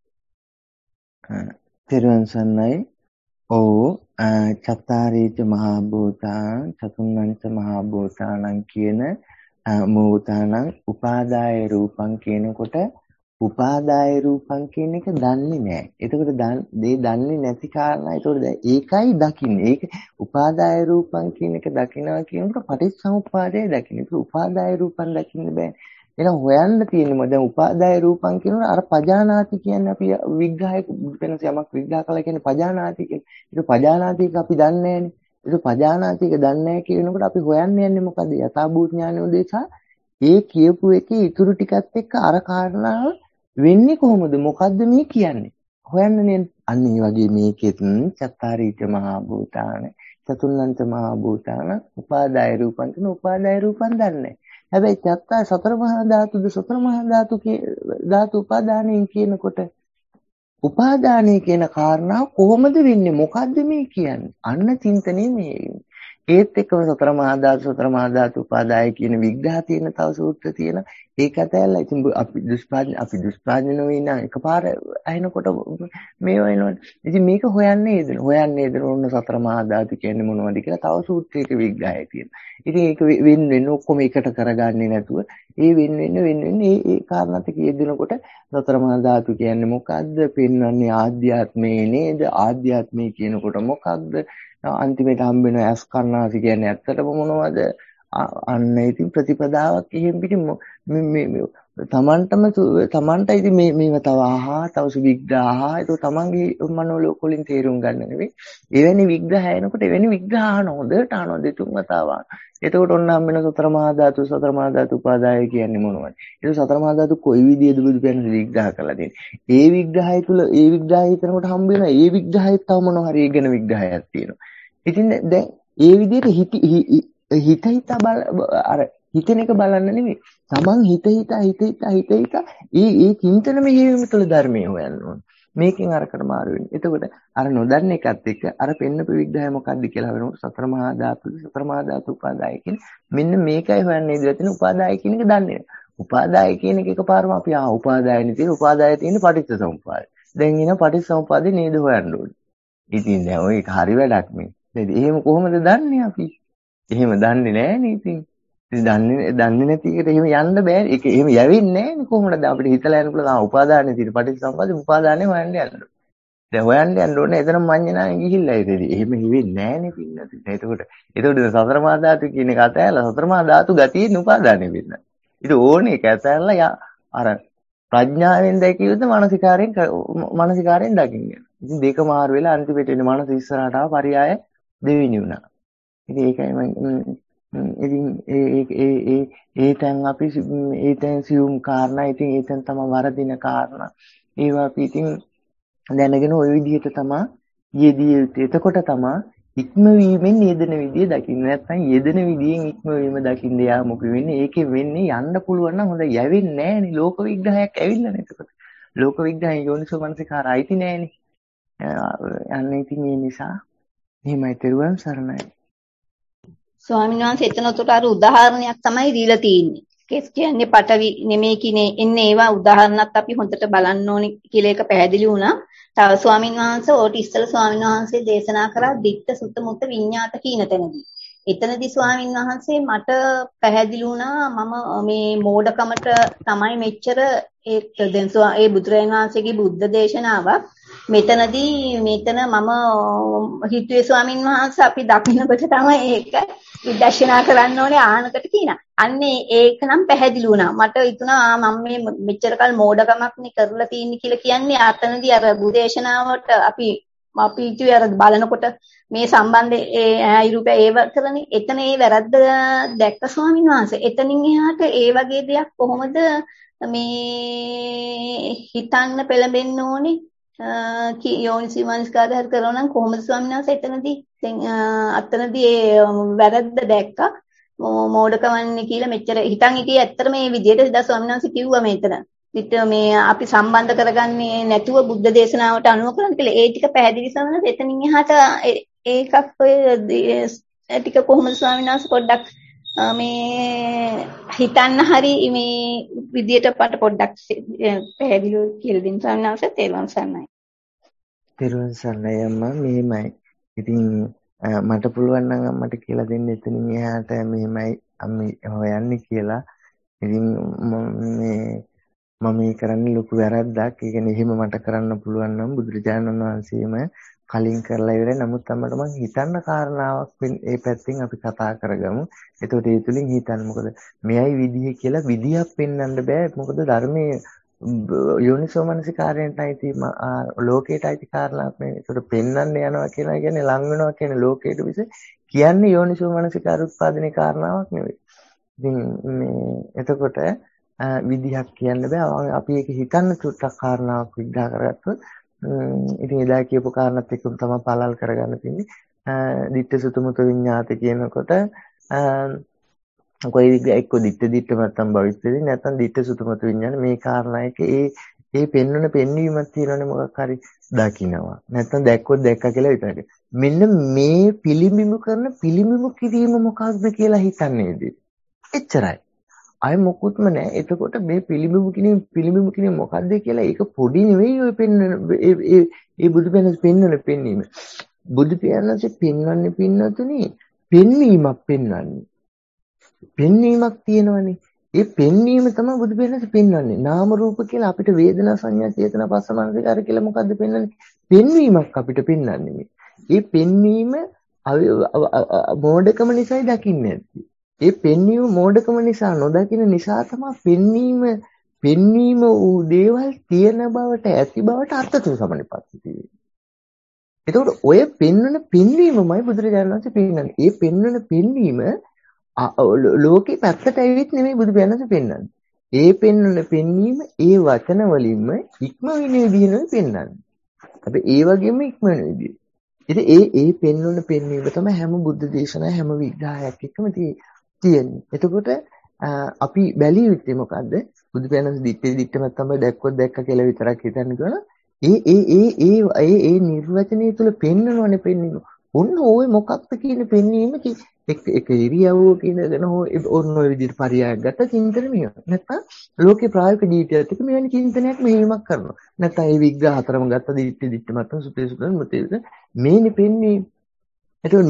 ත්වන් සරණයි. ඔව් චත්තාරීච මහා භූතාං චතුන්නංච මහා භූතානං කියන මූතානං උපාදාය රූපං කියනකොට උපාදාය රූපං කියන එක දන්නේ නැහැ. එතකොට දන්නේ නැති කාරණා. ඒතකොට ඒකයි දකින්නේ. ඒක උපාදාය රූපං කියන එක දකිනවා කියනකොට පටිච්චසමුප්පාදය දකින්න. ඒක උපාදාය රූපං දකින්න බෑ. එහෙනම් හොයන්න තියෙන්නේ දැන් උපාදාය රූපං කියනකොට අර පජානාති කියන්නේ අපි විග්‍රහයක වෙනස යමක් විග්‍රහ කළා කියන්නේ පජානාති කියන්නේ. ඒක පජානාති එක අපි දන්නේ නැහැනේ. ඒක පජානාති එක දන්නේ නැහැ කියනකොට අපි හොයන්න යන්නේ මොකද? යථාභූත ඥානය උදෙසා ඒ කියපු එකේ ඉතුරු ටිකත් එක්ක අර කාරණාව වෙන්නේ කොහොමද? මොකද්ද මේ කියන්නේ? හොයන්නනේ. අන්න ඒ වගේ මේකෙත් චත්තාරීච මහා භූතාන චතුන්නන්ත මහා භූතාන උපාදාය රූපං කියන උපාදාය රූපං දන්නේ. හැබැයි චත්තා සතර මහා ධාතුද සතර මහා ධාතු උපාදානයෙන් කියනකොට උපාදානය කියන කාරණාව කොහොමද වෙන්නේ? මොකද්ද මේ කියන්නේ? අන්න චින්තනයේ මේ ඒත් එක්කම සතර මහා ධාතු උපාදාය කියන විග්‍රහ තියෙන තව සූත්‍ර තියෙන. ඒක ඇතැල්ලා ඉතින් අපි දුෂ්පාදන නොවේ නම් එකපාර අහිනකොට මේ වෙනවනේ. ඉතින් මේක හොයන්නේ නේද ඕන සතර මහා ධාතු කියන්නේ මොනවද කියලා තව සූත්‍රයක විග්‍රහය තියෙනවා. ඉතින් ඒක වෙන ඔක්කොම එකට කරගන්නේ නැතුව ඒ වෙන ඒ කාරණා ටික යෙදෙනකොට සතර මහා ධාතු කියන්නේ මොකද්ද? පෙන්වන්නේ ආධ්‍යාත්මේ නේද? ආධ්‍යාත්මේ කියනකොට මොකක්ද? අන්තිමට හම්බ වෙන ඇස් කන්නාසි කියන්නේ ඇත්තටම මොනවද? අන්න ඉතින් ප්‍රතිපදාවක් එහෙම පිටින් තමන්ට ඉතින් මේව තව විග්‍රහ ඒක තමන්ගේ මනෝලෝක වලින් තේරුම් ගන්න නෙවෙයි. එවැනි විග්‍රහ එනකොට එවැනි විග්‍රහ හොඳට අහනවා දෙතුන් වතාවක්. එතකොට ඔන්න හම්බ වෙන සතර මහා ධාතු උපාදාය කියන්නේ මොනවද? ඒක සතර මහා ධාතු කොයි විදිහේද බුදු පියාණන් විග්‍රහ කරලා තියෙන්නේ. ඒ විග්‍රහය තුල ඒ විග්‍රහය හිතනකොට හම්බ වෙන ඒ විග්‍රහයත් තව මොනවා හරි ඉගෙන විග්‍රහයක් තියෙනවා. ඉතින් දැන් ඒ විදිහට හිත අර හිතන එක බලන්න නෙමෙයි. තමන් හිත ඒ චින්තන මෙහෙයීම තුළ ධර්මයේ හොයන්න ඕන. මේකෙන් අරකට මාරු වෙන්නේ. එතකොට අර නොදන්න එකත් එක්ක අර පෙන්නපු විග්‍රහය මොකක්ද කියලා වෙනකොට සතර මහා ධාතු උපාදාය කියන්නේ මෙන්න මේකයි හොයන්නේ ඉඳලා තියෙන උපාදාය කියන එක දන්නේ නැහැ. උපාදාය කියන එක එකපාරම අපි උපාදායනේ තියෙන උපාදාය තියෙන පටිච්චසමුප්පාදය. දැන් එන පටිච්චසමුප්පාදේ නේද හොයන්න ඕනේ. ඉතින් දැන් ඔය හරි වැඩක් නේ. එහෙම කොහොමද දන්නේ අපි? එහෙම දන්නේ නැහැනේ ඉතින්. දන්නේ නැති එකට එහෙම යන්න බෑ. ඒක එහෙම යවෙන්නේ නැහැනේ කොහොමද අපිට හිතලා යන්න පුළුවන්. උපාදානයේ තියෙන පටිච්චසමුප්පාදේ උපාදානේ හොයන්න යන්න. දැන් හොයන්න යන්න ඕනේ එතන මඤ්ඤණාවෙන් ගිහිල්ලා ඉතින්. එහෙම හිවෙන්නේ නැහැනේ පින්නත්. එතකොට සතර මහා ධාතු කියන එක අතහැරලා සතර මහා ධාතු ගතියෙන් උපාදානේ වෙන්න. ඉතින් ඕනේ ඒක අතහැරලා අර ප්‍රඥාවෙන් දැකියොත් මානසිකාරයෙන් දකින්න. ඉතින් දෙක මාරු වෙලා අන්තිමට එන්නේ මනස ඉස්සරහට ආව පරියාය දෙවෙනි වුණා. ඉතින් ඒකයි ඉතින් ඒ තැන් අපි ඒ තැන් සියුම් කාරණා ඉතින් ඒ තැන් තමයි වරදින කාරණා. ඒවා අපි ඉතින් දැනගෙන ওই විදිහට තමයි යෙදිය යුත්තේ. එතකොට තමයි ඉක්මවීමෙන් යෙදෙන විදිය දකින්න. නැත්නම් යෙදෙන විදියෙන් ඉක්මවීම දකින්න යා මොකද වෙන්නේ? ඒකේ වෙන්නේ යන්න පුළුවන් නම් හොඳ යවෙන්නේ නැහැනේ. ලෝක විග්‍රහයක් ඇවිල්ලා නැහැ එතකොට. ලෝක විග්‍රහය යෝනිසෝ මනසිකාර අයිති නැහැනේ. යන්නේ ඉතින් ඒ නිසා එහෙමයි තෙරුවන් සරණයි. ස්වාමීන් වහන්සේ එතන උතට අර උදාහරණයක් තමයි දීලා තියෙන්නේ. කෙස් කියන්නේ පටවි නෙමෙයි කිනේ එන්නේ ඒවා උදාහරණත් අපි හොඳට බලන්න ඕනේ කියලා එක පැහැදිලි වුණා. තව ස්වාමීන් වහන්සේ ඕට ඉස්සල ස්වාමීන් වහන්සේ දේශනා කරා ditta sutta mutta විඤ්ඤාත කියන තැනදී. එතනදී ස්වාමීන් වහන්සේ මට පැහැදිලි වුණා මම මේ මෝඩකමට තමයි මෙච්චර ඒ බුදුරජාණන් වහන්සේගේ බුද්ධ දේශනාවක් මෙතන මම හිතුවේ ස්වාමීන් වහන්සේ අපි දකින්නකොට තමයි ඒක විදර්ශනා කරන්න ඕනේ ආනකට කියනවා. අන්නේ ඒක නම් පැහැදිලි වුණා. මට හිතුණා මම මේ මෙච්චර කල් මෝඩකමක් නේ කරලා තියෙන්නේ කියලා කියන්නේ අතනදී අර බුදේශනාවට අපි හිතුවේ අර බලනකොට මේ සම්බන්ධ ඒ අයිරූපය ඒව කරන්නේ එතන ඒ වැරද්ද දැක්ක ස්වාමීන් වහන්සේ. එතනින් එහාට ඒ වගේ දෙයක් කොහොමද මේ හිතන්න පෙළඹෙන්න ඕනේ යෝනිසී මනස්කාරය කරනවා නම් කොහොමද ස්වාමීන් වහන්සේ අතනදී ඒ වැරද්ද දැක්කා මෝඩකමන්නේ කියලා මෙච්චර හිතන් හිටියේ ඇත්තට මේ විදිහට දැන් ස්වාමීන් වහන්සේ කිව්වා මෙතන මේ අපි සම්බන්ධ කරගන්නේ නැතුව බුද්ධ දේශනාවට අනුව කරන්න කියලා ඒ ටික පැහැදිලි සමනද එතනින් එහාට ඒකක් ඔය ටික කොහොමද ස්වාමීන් වහන්සේ පොඩ්ඩක් මේ හිතන්න හරි මේ විදියට පොඩ්ඩක් පැහැදිලිව කියලා දෙන්න ස්වාමීන් වහන්සේ තේරුම් ගන්නයි. තේරුම් ගන්නයි අම්මා මෙහෙමයි. ඉතින් මට පුළුවන් නම් අම්මට කියලා දෙන්න එතනින් එහාට මෙහෙමයි අම්මි හොයන්නේ කියලා. ඉතින් මම මේ කරන්නේ ලොකු වැරද්දක්. ඒ කියන්නේ එහෙම මට කරන්න පුළුවන් නම් බුදුරජාණන් වහන්සේම කලින් කරලා ඉවරයි. නමුත් අම්මට මම හිතන්න කාරණාවක් ඒ පැත්තෙන් අපි කතා කරගමු. එතකොට ඒ තුලින් හිතන්න මොකද මෙයයි විදිහ කියලා විදියක් පෙන්වන්න බෑ. මොකද ධර්මයේ යෝනිසෝ මනසිකාරයෙන්ට අයිති ලෝකයට අයිති කාරණාවක් නෙවෙයි. ඒකට පෙන්වන්න යනවා කියලා කියන්නේ ලං වෙනවා කියන්නේ ලෝකයට විස කියන්නේ යෝනිසෝ මනසිකාර උත්පාදනයේ කාරණාවක් නෙවෙයි. ඉතින් මේ එතකොට විදිහක් කියන්න බෑ. අපි ඒක හිතන්න චුට්ටක් කාරණාවක් විග්‍රහ කරගත්තොත් ඉතින් එදා කියපු කාරණාත් එක්කම තමයි පළල් කරගන්න තියෙන්නේ. ditta sutta mutta විඤ්ඤාත කියනකොට කොයි විදිහ එක්ක ditta නැත්තම් භවිෂ්‍යදී නැත්තම් ditta sutta mutta විඤ්ඤාණ මේ කාරණා එක ඒ පෙන්වන පෙන්වීමක් තියෙනවනේ මොකක් හරි දකින්නවා. නැත්තම් දැක්කොත් දැක්කා කියලා විතරයි. මෙන්න මේ පිළිඹිඹු කරන පිළිඹිඹු කිරීම මොකක්ද කියලා හිතන්නේද? එච්චරයි. අය මොකුත්ම නැහැ. එතකොට මේ පිළිඹිඹු කිරීම මොකක්ද කියලා ඒක පොඩි නෙවෙයි ඔය පෙන්වන ඒ බුදු පෙන්වන පෙන්වීම. බුදු පියාණන්සේ පෙන්වන්නේ පින්නතුනේ පෙන්වීමක් පෙන්වන්නේ. පෙන්වීමක් තියෙනවනේ. ඒ පෙන්වීම තමයි බුදු පියාණන්සේ පෙන්වන්නේ. නාම රූප කියලා අපිට වේදනා සංඥා චේතනා පස්ස මනසිකාර කියලා මොකද්ද පෙන්වන්නේ? පෙන්වීමක් අපිට පෙන්වන්නේ. ඒ පෙන්වීම මෝඩකම නිසායි දකින්නේ නැත්තේ. ඒ පෙන්වීම මෝඩකම නිසා නොදකින නිසා තමයි පෙන්වීම වූ දේවල් තියෙන බවට ඇති බවට අර්ථතු සමනිපත්ති තියෙන්නේ. එතකොට ඔය පෙන්වන පෙන්වීමමයි බුදුරජාණන් වහන්සේ පෙන්වන්නේ. ඒ පෙන්වන පෙන්වීම ලෝකේ පැත්තට ඇවිත් නෙමෙයි බුදු පියාණන්සේ පෙන්වන්නේ. ඒ පෙන්වන පෙන්වීම ඒ වචන වලින්ම ඉක්මවින විදිහනේ පෙන්වන්නේ. අපි ඒ වගේම ඉක්මන විදිහ. ඉතින් ඒ පෙන්වන පෙන්වීම තමයි හැම බුද්ධ දේශනා හැම විග්‍රහයක් එක්කම තියෙන්නේ. එතකොට අපි බැලිය යුත්තේ මොකද්ද? බුදු පියාණන්සේ දිත්තේ තමයි දැක්කොත් දැක්ක කියලා විතරක් හිතන්නේ කියලා. ඒ නිර්වචනය තුළ පෙන්වනවනේ පෙන්වීම. ඔන්න ඕයි මොකක්ද කියන පෙන්වීම එක ඉරියව්වක ඉඳගෙන ඔන්න ඔය විදිහට පරියායක් ගත්ත චින්තන මෙහෙම. නැත්නම් ලෝකේ ප්‍රායෝගික ජීවිතයත් එක්ක මෙවැනි චින්තනයක් මෙහෙමක් කරනවා. නැත්නම් මේ විග්‍රහ හතරම ගත්ත දිට්ඨි මතන සුපේ මුතේ මේනි පෙන්වීම. එතකොට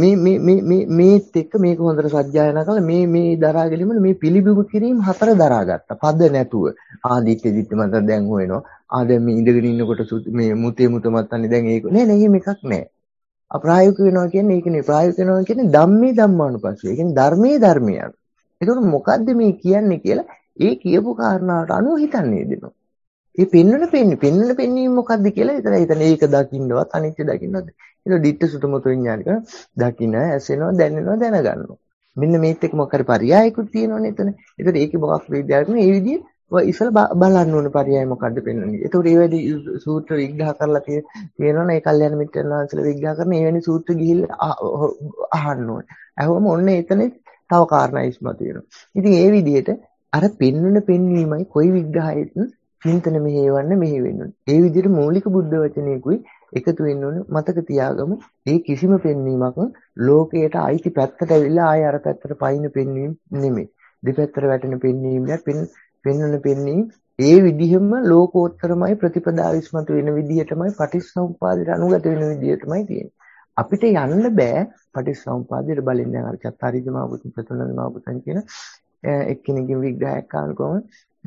මේත් එක්ක මේක හොඳට සජ්ජායනා කරලා මේ දරා ගැනීම මේ පිළිබිඹු කිරීම හතර දරාගත්තා. පද නැතුව. දිට්ඨි මතන දැන් හොයනවා. දැන් මේ ඉඳගෙන ඉන්නකොට මේ මුතේ මුත මතන්නේ දැන් ඒක නෑ එහෙම එකක් නෑ. අප්‍රායෝගික වෙනවා කියන්නේ ඒක නෙවෙයි. ප්‍රායෝගික වෙනවා කියන්නේ ධම්මේ ධම්මානුපස්සී. ඒ කියන්නේ ධර්මයේ ධර්මයන්. ඒකට මොකද්ද මේ කියන්නේ කියලා ඒ කියපු කාරණාවට අනුව හිතන්නේ දෙනවා. ඒ පෙන්වන පෙන්වීම මොකද්ද කියලා විතරයි හිතන්නේ. ඒක දකින්නවත් අනිත්‍ය දකින්නවත්. ඒක දිට්ඨ සුතමත විඥානික දකින්න ඇසෙනවා දැනෙනවා දැනගන්නවා. මෙන්න මේත් එක්ක මොකක් හරි පරියායකුත් තියෙනවනේ එතන. ඒකට ඒකේ මොකක් විද්‍යාවක් නේ. ඒ විදිහේ ඉස්සල බලන්න ඕනේ පරියාය මොකද්ද පෙන්වන්නේ. ඒතකොට ඒ වැඩි සූත්‍ර විග්‍රහ කරලා තියෙනවනේ ඒ කල්යනා මිත්‍රයන් වහන්සේලා විග්‍රහ කරන ඒ වෙනි සූත්‍ර ගිහිල්ලා අහන්න ඕනේ. අහුවම ඔන්න එතන තව කාරණා ඉස්මතු වෙනවා. ඉතින් ඒ විදිහට අර පෙන්වන පෙන්වීමයි කොයි විග්‍රහයත් චින්තන මෙහෙවන්න මෙහෙ වෙන්නේ. ඒ විදිහට මූලික බුද්ධ වචනයකුයි එකතු වෙන්න ඕනේ. මතක තියාගමු. ඒ කිසිම පෙන්වීමක් ලෝකයට අයිති පැත්තට ඇවිල්ලා ආය අර පැත්තට පයින් පෙන්වීම නෙමෙයි. දෙපැත්තට වැටෙන පෙන්වීමක් පෙන්වන පෙන්වීම ඒ විදිහම ලෝකෝත්තරමයි ප්‍රතිපදා විශ්මතු වෙන විදිහටමයි පටිච්චසමුප්පාදයට අනුගත වෙන විදිහටමයි තියෙන්නේ. අපිට යන්න බෑ පටිච්චසමුප්පාදයට බලෙන් දැන් අර චත්තාරිද මහබුදුන් ප්‍රතුනන්ද මහබුදුන් කියන එක්කෙනෙක්ගේ විග්‍රහයක් අහනකොම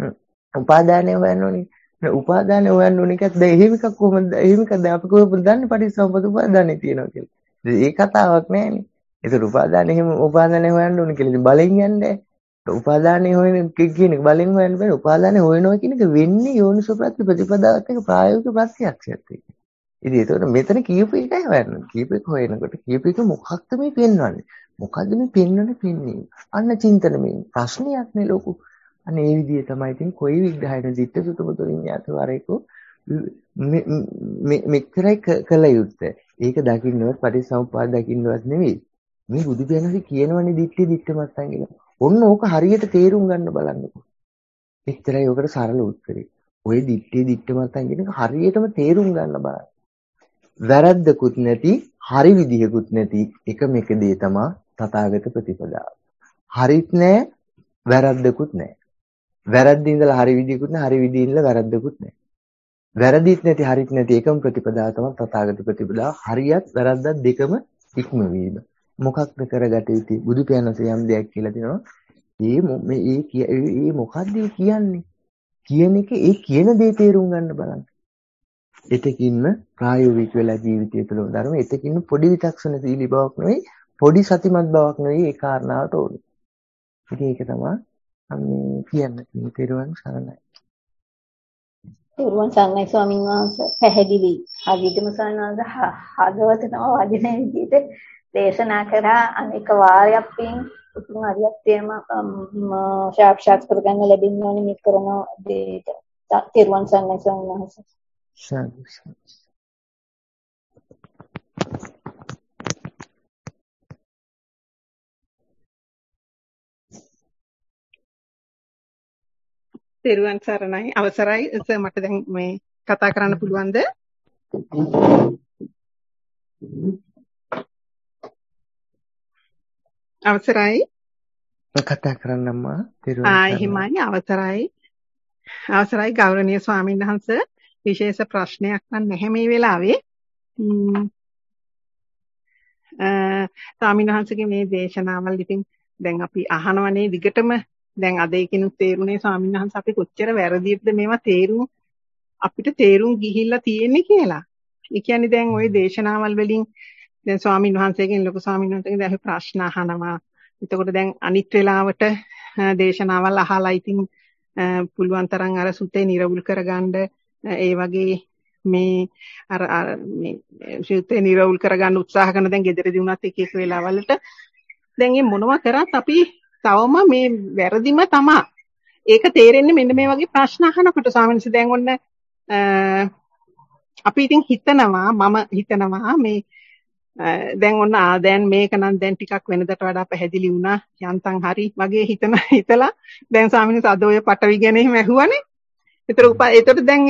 උපාදානය හොයන්න ඕනේ. උපාදානය හොයන්න ඕනේ එකත් දැන් එහෙම එකක් කොහොමද? එහෙම එකක් දැන් අපි කොහොමද දන්නේ පටිච්චසමුප්පාද උපාදානය තියෙනවා කියලා. ඒ කතාවක් නෑනේ. ඒක උපාදානය එහෙම උපාදානය හොයන්න ඕනේ කියලා. ඉතින් බලෙන් යන්නේ උපාදානය හොයන කියන එක බලෙන් හොයන්න බෑ. උපාදානය හොයනවා කියන එක වෙන්නේ යෝනිසෝ ප්‍රතිපදාවත් එක්ක ප්‍රායෝගික ප්‍රත්‍යක්ෂයත් එක්ක. ඉතින් ඒතකොට මෙතන කියපු එකයි හොයන්නේ. කියපු එක හොයනකොට කියපු එක මොකක්ද මේ පෙන්වන්නේ? මොකද්ද මේ පෙන්වන්නේ පෙන්වීම? අන්න චින්තන මේ ප්‍රශ්නයක් නේ ලොකු. අන්න ඒ විදිය තමයි ඉතින් කොයි විග්‍රහයකට දිට්ඨ සුතමතු විඤ්ඤාතවරේකෝ මෙච්චරයි කළ යුත්තේ. ඒක දකින්නවත් පටිච්චසමුප්පාද දකින්නවත් නෙවෙයි. මේ බුදු පියාණන්සේ කියනවනේ දිට්ඨි මත්තන් කියලා. ඔන්න ඕක හරියට තේරුම් ගන්න බලන්නකෝ. එච්චරයි ඔකට සරල උත්තරේ. ඔය දිට්ඨි මත්තන් කියන එක හරියටම තේරුම් ගන්න බලන්න. වැරද්දකුත් නැති, හරි විදිහකුත් නැති එකම එක දේ තමයි තථාගත ප්‍රතිපදාව. හරිත් නැහැ, වැරද්දකුත් නැහැ. වැරද්දින් ඉඳලා හරි විදිහකුත් නැහැ, හරි විදිහින් ඉඳලා වැරද්දකුත් නැහැ. වැරදිත් නැති, හරිත් නැති එකම ප්‍රතිපදාව තමයි තථාගත ප්‍රතිපදාව. හරියත් වැරද්දත් දෙකම ඉක්මවීම. මොකක්ද කරගත යුතු? බුදු පියාණන්සේ යම් දෙයක් කියලා දෙනවා. ඒ මොකද්ද කියන්නේ? කියන එක ඒ කියන දේ තේරුම් ගන්න බලන්න. එතකින්ම ප්‍රායෝගික වෙලා ජීවිතය තුළ ධර්ම එතකින්ම පොඩි විචක්ෂණ සීලී බවක් නෙවෙයි, පොඩි සතිමත් බවක් නෙවෙයි ඒ කාරණාවට ඕනේ. ඉතින් ඒක තමයි මේ කියන්නේ. තේරුවන් සරණයි. තේරුවන් සරණයි ස්වාමීන් වහන්සේ. පැහැදිලි. හරියටම ස්වාමීන් වහන්සේ හදවතටම වදින විදිහට දේශනා කරා අනේක වාරයක් පින් උතුම් හරියටම සාක්ෂාත් කරගන්න ලැබෙන්නේ මේ කරන දේට. තේරුවන් සරණයි ස්වාමීන් වහන්සේ. තෙරුවන් සරණයි අවසරයි මට දැන් මේ කතා කරන්න පුළුවන්ද? අවසරයි. කතා කරන්නම්මා. තෙරුවන් සරණයි. එහෙමයි අවසරයි ගෞරවනීය ස්වාමීන් වහන්සේ. විශේෂ ප්‍රශ්නයක් නම් නැහැ මේ වෙලාවේ. ස්වාමීන් වහන්සේගේ මේ දේශනාවල් ඉතින් දැන් අපි අහනවනේ විගටම දැන් අද ඒකිනුත් තේරුනේ ස්වාමීන් වහන්සේ අපි කොච්චර වැරදිද මේවා අපිට තේරුම් ගිහිල්ලා තියෙන්නේ කියලා. ඒ කියන්නේ දැන් ওই දේශනාවල් වලින් දැන් ස්වාමීන් වහන්සේගෙන් ලොකු ස්වාමීන් වහන්සේගෙන් දැන් ප්‍රශ්න අහනවා. එතකොට දැන් අනිත් වෙලාවට දේශනාවල් අහලා ඉතින් පුළුවන් තරම් අර සුතේ නිරවුල් කරගන්න ඒ වගේ මේ මේ සුතේ නිරවුල් කරගන්න උත්සාහ කරන දැන් ගෙදරදී වුණත් එක එක වෙලාවලට දැන් මේ මොනවා කරත් අපි තවම මේ වැරදිම තමයි. ඒක තේරෙන්නේ මෙන්න මේ වගේ ප්‍රශ්න අහනකොට ස්වාමීන් වහන්සේ දැන් ඔන්න අපි ඉතින් මම හිතනවා මේ දැන් ඔන්න දැන් මේක නම් දැන් ටිකක් වෙනදට වඩා පැහැදිලි වුණා යන්තම් හරි වගේ හිතලා දැන් ස්වාමීන් වහන්සේ අද ඔය පටවි ගැන එහෙම ඇහුවානේ. ඒතර දැන්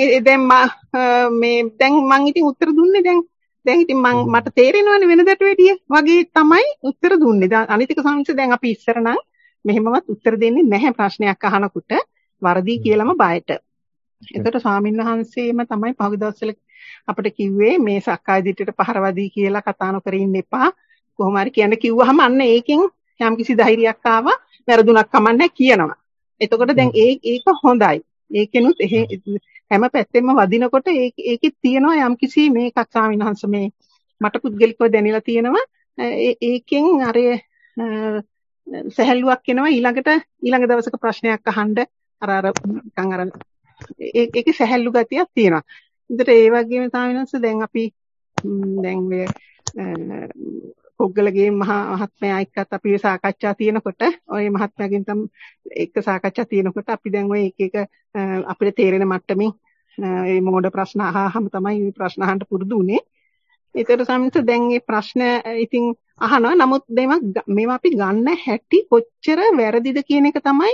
මං ඉතින් උත්තර දුන්නේ දැන් ඉතින් මට තේරෙනවනේ වෙනදට වැඩිය වගේ තමයි උත්තර දුන්නේ. අනිතික ස්වාමීන් වහන්සේ දැන් අපි ඉස්සර නම් මෙහෙමවත් උත්තර දෙන්නේ නැහැ ප්‍රශ්නයක් අහනකොට වරදී කියලාම බයට. ඒතර ස්වාමීන් වහන්සේම තමයි පහුගිය දවස්වල අපිට කිව්වේ මේ සක්කාය දිට්ඨියට පහරවදී කියලා කතා නොකර ඉන්න එපා. කොහොම හරි කියන්න කිව්වහම අන්න ඒකෙන් යම්කිසි ධෛර්යයක් ආවා. වැරදුනක් කමන්නේ කියනවා. එතකොට දැන් ඒක හොඳයි. ඒකෙනුත් හැම පැත්තෙම වදිනකොට ඒකෙත් තියෙනවා යම්කිසි මේකක් ස්වාමීන් වහන්සේ මේ මට පුද්ගලිකව දැනিলা තියෙනවා. ඒකෙන් අර සැහැල්ලුවක් එනවා ඊළඟ දවසක ප්‍රශ්නයක් අහන්න අර ඒකේ සැහැල්ලු ගතියක් තියෙනවා. ඒකට ඒ වගේම ස්වාමීන් දැන් අපි දැන් මේ පොග්ගලගේ මහත්මයා එක්කත් අපි සාකච්ඡා තියෙනකොට ওই මහත්මයාගෙන් තම එක්ක සාකච්ඡා තියෙනකොට අපි දැන් ওই එක අපිට තේරෙන මට්ටමින් මේ මොඩ ප්‍රශ්න අහහම තමයි මේ ප්‍රශ්න අහන්න පුරුදු උනේ. ඒතර ස්වාමීන් දැන් මේ ප්‍රශ්න ඉතින් අහනවා. නමුත් මේවා අපි ගන්න හැටි කොච්චර වැරදිද කියන එක තමයි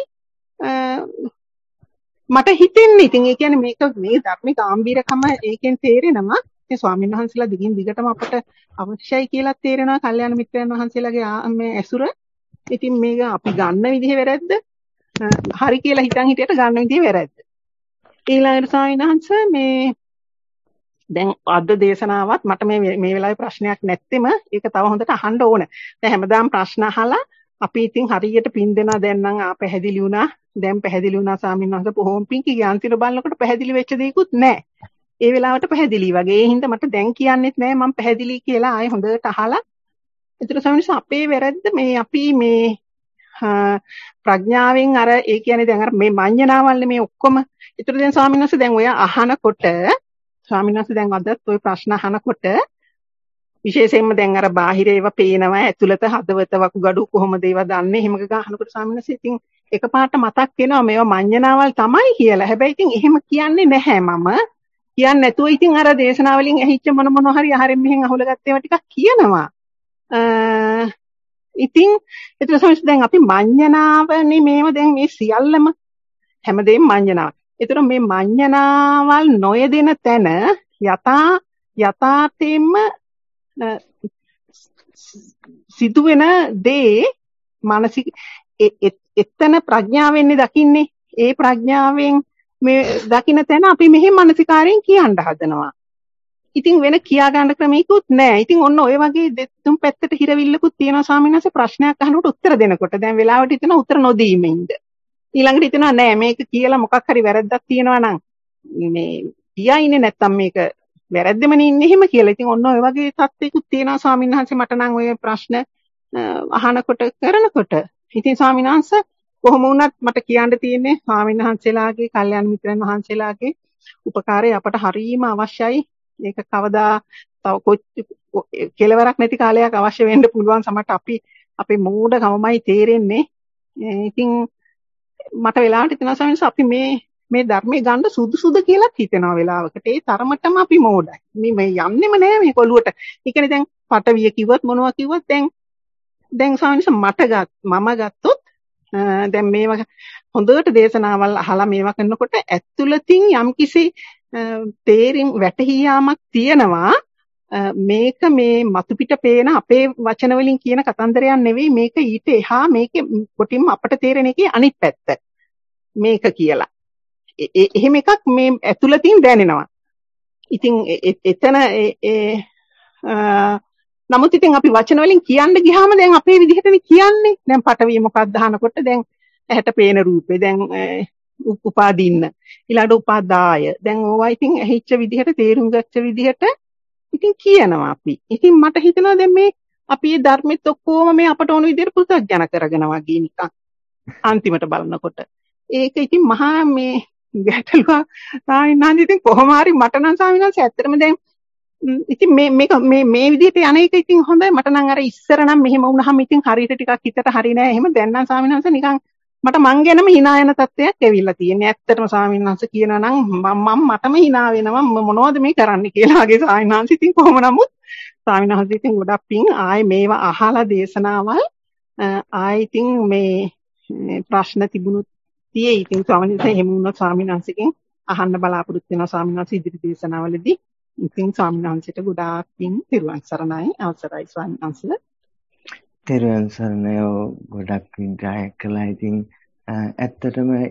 මට හිතෙන්නේ. ඉතින් ඒ කියන්නේ මේ ධර්මික ගැඹීරකම ඒකෙන් තේරෙනවා. ඒ ස්වාමීන් වහන්සේලා දිගින් දිගටම අපට අවශ්‍යයි කියලා තේරෙනවා. කල්යාණ මිත්‍රයන් වහන්සේලාගේ මේ ඇසුර. ඉතින් මේක අපි ගන්න විදිහ වැරද්ද. හරි කියලා හිතන් හිටියට ගන්න විදිහ වැරද්ද. ඊළඟට ස්වාමීන් වහන්සේ මේ දැන් අද දේශනාවත් මට මේ වෙලාවේ ප්‍රශ්නයක් නැත්තෙම ඒක තව හොඳට අහන්න ඕන. දැන් හැමදාම ප්‍රශ්න අහලා අපි ඉතින් හරියට පින් දෙනා දැන් නම් පැහැදිලි වුණා. දැන් පැහැදිලි වුණා ස්වාමීන් වහන්සේ බොහොම පින් කියාන්තිර බලනකොට පැහැදිලි වෙච්ච දෙයක්වත් නැහැ. ඒ වෙලාවට පැහැදිලි වගේ. ඒ හින්දා මට දැන් කියන්නෙත් නැහැ මම පැහැදිලි කියලා ආයෙ හොඳට අහලා. ඒතර ස්වාමීන් වහන්සේ අපේ වැරද්ද මේ අපි මේ ප්‍රඥාවෙන් අර ඒ කියන්නේ දැන් අර මේ මඤ්ඤණාවල් මේ ඔක්කොම. ඒතර දැන් ස්වාමීන් වහන්සේ දැන් ඔය අහනකොට ස්වාමීන් වහන්සේ දැන් අදත් ওই ප්‍රශ්න අහනකොට විශේෂයෙන්ම දැන් අර බාහිර ඒවා පේනවා ඇතුළත හදවත වකුගඩු කොහොමද ඒවා දන්නේ එහෙම ගහනකොට ස්වාමීන් වහන්සේ ඉතින් එකපාරට මතක් වෙනවා මේවා මඤ්ඤණාවල් තමයි කියලා. හැබැයි ඉතින් එහෙම කියන්නේ නැහැ මම. කියන්නේ නැතුව ඉතින් අර දේශනාවලින් ඇහිච්ච මොන හරි අහරෙන් මෙහෙන් අහුලගත්ත ඒවා ටිකක් කියනවා. ඉතින් ඒතර සමහර දැන් අපි මඤ්ඤණාවනේ මේව දැන් මේ සියල්ලම හැමදේම මඤ්ඤණාව. ඒතර මේ මඤ්ඤණාවල් නොයදෙන තැන යථාර්ථයෙන්ම සිදුවෙන දේ මානසික එතන ප්‍රඥාවෙන්නේ දකින්නේ. ඒ ප්‍රඥාවෙන් මේ දකින්න තැන අපි මෙහෙම මානසිකාරයෙන් කියන්න හදනවා. ඉතින් වෙන කියා ගන්න ක්‍රමයක්වත් නැහැ. ඉතින් ඔන්න ඔය වගේ දෙතුන් පැත්තට හිරවිල්ලකුත් තියෙනවා ස්වාමීන් වහන්සේ ප්‍රශ්නයක් අහනකොට උත්තර දෙනකොට. දැන් වෙලාවට හිතන උත්තර නොදීමෙන්ද. ඊළඟට හිතනවා නෑ මේක කියලා මොකක් හරි වැරද්දක් තියෙනවා නම් මේ කියා ඉන්නේ නැත්තම් මේක වැරද්දෙමනේ ඉන්නේ එහෙම කියලා. ඉතින් ඔන්න ඔය වගේ තත්ත්වයකුත් තියෙනවා ස්වාමීන් වහන්සේ මට නම් ඔය ප්‍රශ්න අහනකොට කරනකොට. ඉතින් ස්වාමීන් වහන්සේ කොහොම වුණත් මට කියන්න තියෙන්නේ ස්වාමීන් වහන්සේලාගේ කල්යාණ මිත්‍රයන් වහන්සේලාගේ උපකාරය අපට හරීම අවශ්‍යයි. ඒක කවදා තව කෙලවරක් නැති කාලයක් අවශ්‍ය වෙන්න පුළුවන්. සමහරට අපේ මෝඩකමමයි තේරෙන්නේ. ඉතින් මට වෙලාවට හිතෙනවා ස්වාමීන් වහන්සේ අපි මේ ධර්මයේ ගන්න සුදුසුද කියලා හිතෙනවා වෙලාවකට. ඒ තරමටම අපි මෝඩයි. මේ යන්නෙම නෑ මේ කොළුවට. ඒ කියන්නේ දැන් පටවිය කිව්වත් මොනවා කිව්වත් දැන් ස්වාමීන් වහන්සේ මම ගත්තොත් දැන් මේවා හොඳට දේශනාවල් අහලා මේවා කරනකොට ඇතුළතින් යම්කිසි තේරින් වැටහි යාමක් තියෙනවා. මේක මේ මතු පිට පේන අපේ වචන වලින් කියන කතන්දරයක් නෙවෙයි මේක ඊට එහා මේකේ කොටින්ම අපට තේරෙන එකේ අනිත් පැත්ත මේක කියලා. එහෙම එකක් මේ ඇතුළතින් දැනෙනවා. ඉතින් එතන නමුත් ඉතින් අපි වචන වලින් කියන්න ගියාම දැන් අපේ විදිහටනේ කියන්නේ. දැන් පටවිය මොකක්ද අහනකොට දැන් ඇහැට පේන රූපේ දැන් උපාදින්න ඊළඟ උපාදාය දැන් ඕවා ඉතින් ඇහිච්ච විදිහට තේරුම් ගච්ඡ විදිහට ඉතින් කියනවා අපි. ඉතින් මට හිතෙනවා දැන් මේ අපි මේ ධර්මෙත් ඔක්කොම මේ අපට ඕන විදිහට පුතග්ජන කරගෙන වගේ නිකන් අන්තිමට බලනකොට. ඒක ඉතින් මහා මේ ගැටලුවක් සාමිනාන්ද ඉතින් කොහොම හරි මට නම් සාමිනාන්ස ඇත්තටම දැන් ඉතින් මේ විදිහට යන එක ඉතින් හොඳයි. මට නම් අර ඉස්සර නම් මෙහෙම වුණාම ඉතින් හරියට ටිකක් හිතට හරි නෑ. එහෙම දැන් නම් සාමිනාන්ස නිකන් මට මං ගැනම hina යන තත්ත්වයක් ඇවිල්ලා තියෙන්නේ. ඇත්තටම සාමිනාන්ස කියනවා නම් මටම hina වෙනවා මොනවද මේ කරන්නේ කියලා වගේ සාමිනාන්ස ඉතින් කොහොම නමුත් සාමිනාන්ස ඉතින් ගොඩක් පිං ආයේ මේවා අහලා දේශනාවල් ආයේ ඉතින් මේ ප්‍රශ්න තිබුණොත් තියෙයි. ඉතින් ස්වාමීන් වහන්සේ එහෙම වුණොත් ස්වාමීන් වහන්සේගෙන් අහන්න බලාපොරොත්තු වෙනවා ස්වාමීන් වහන්සේ ඉදිරි දේශනාවලදී. ඉතින් ස්වාමීන් වහන්සේට ගොඩාක් පිං තිරුවන් සරණයි අවසරයි ස්වාමීන් වහන්සේ. තිරුවන් සරණයි ගොඩක් විග්‍රහයක් කළා. ඉතින් ඇත්තටම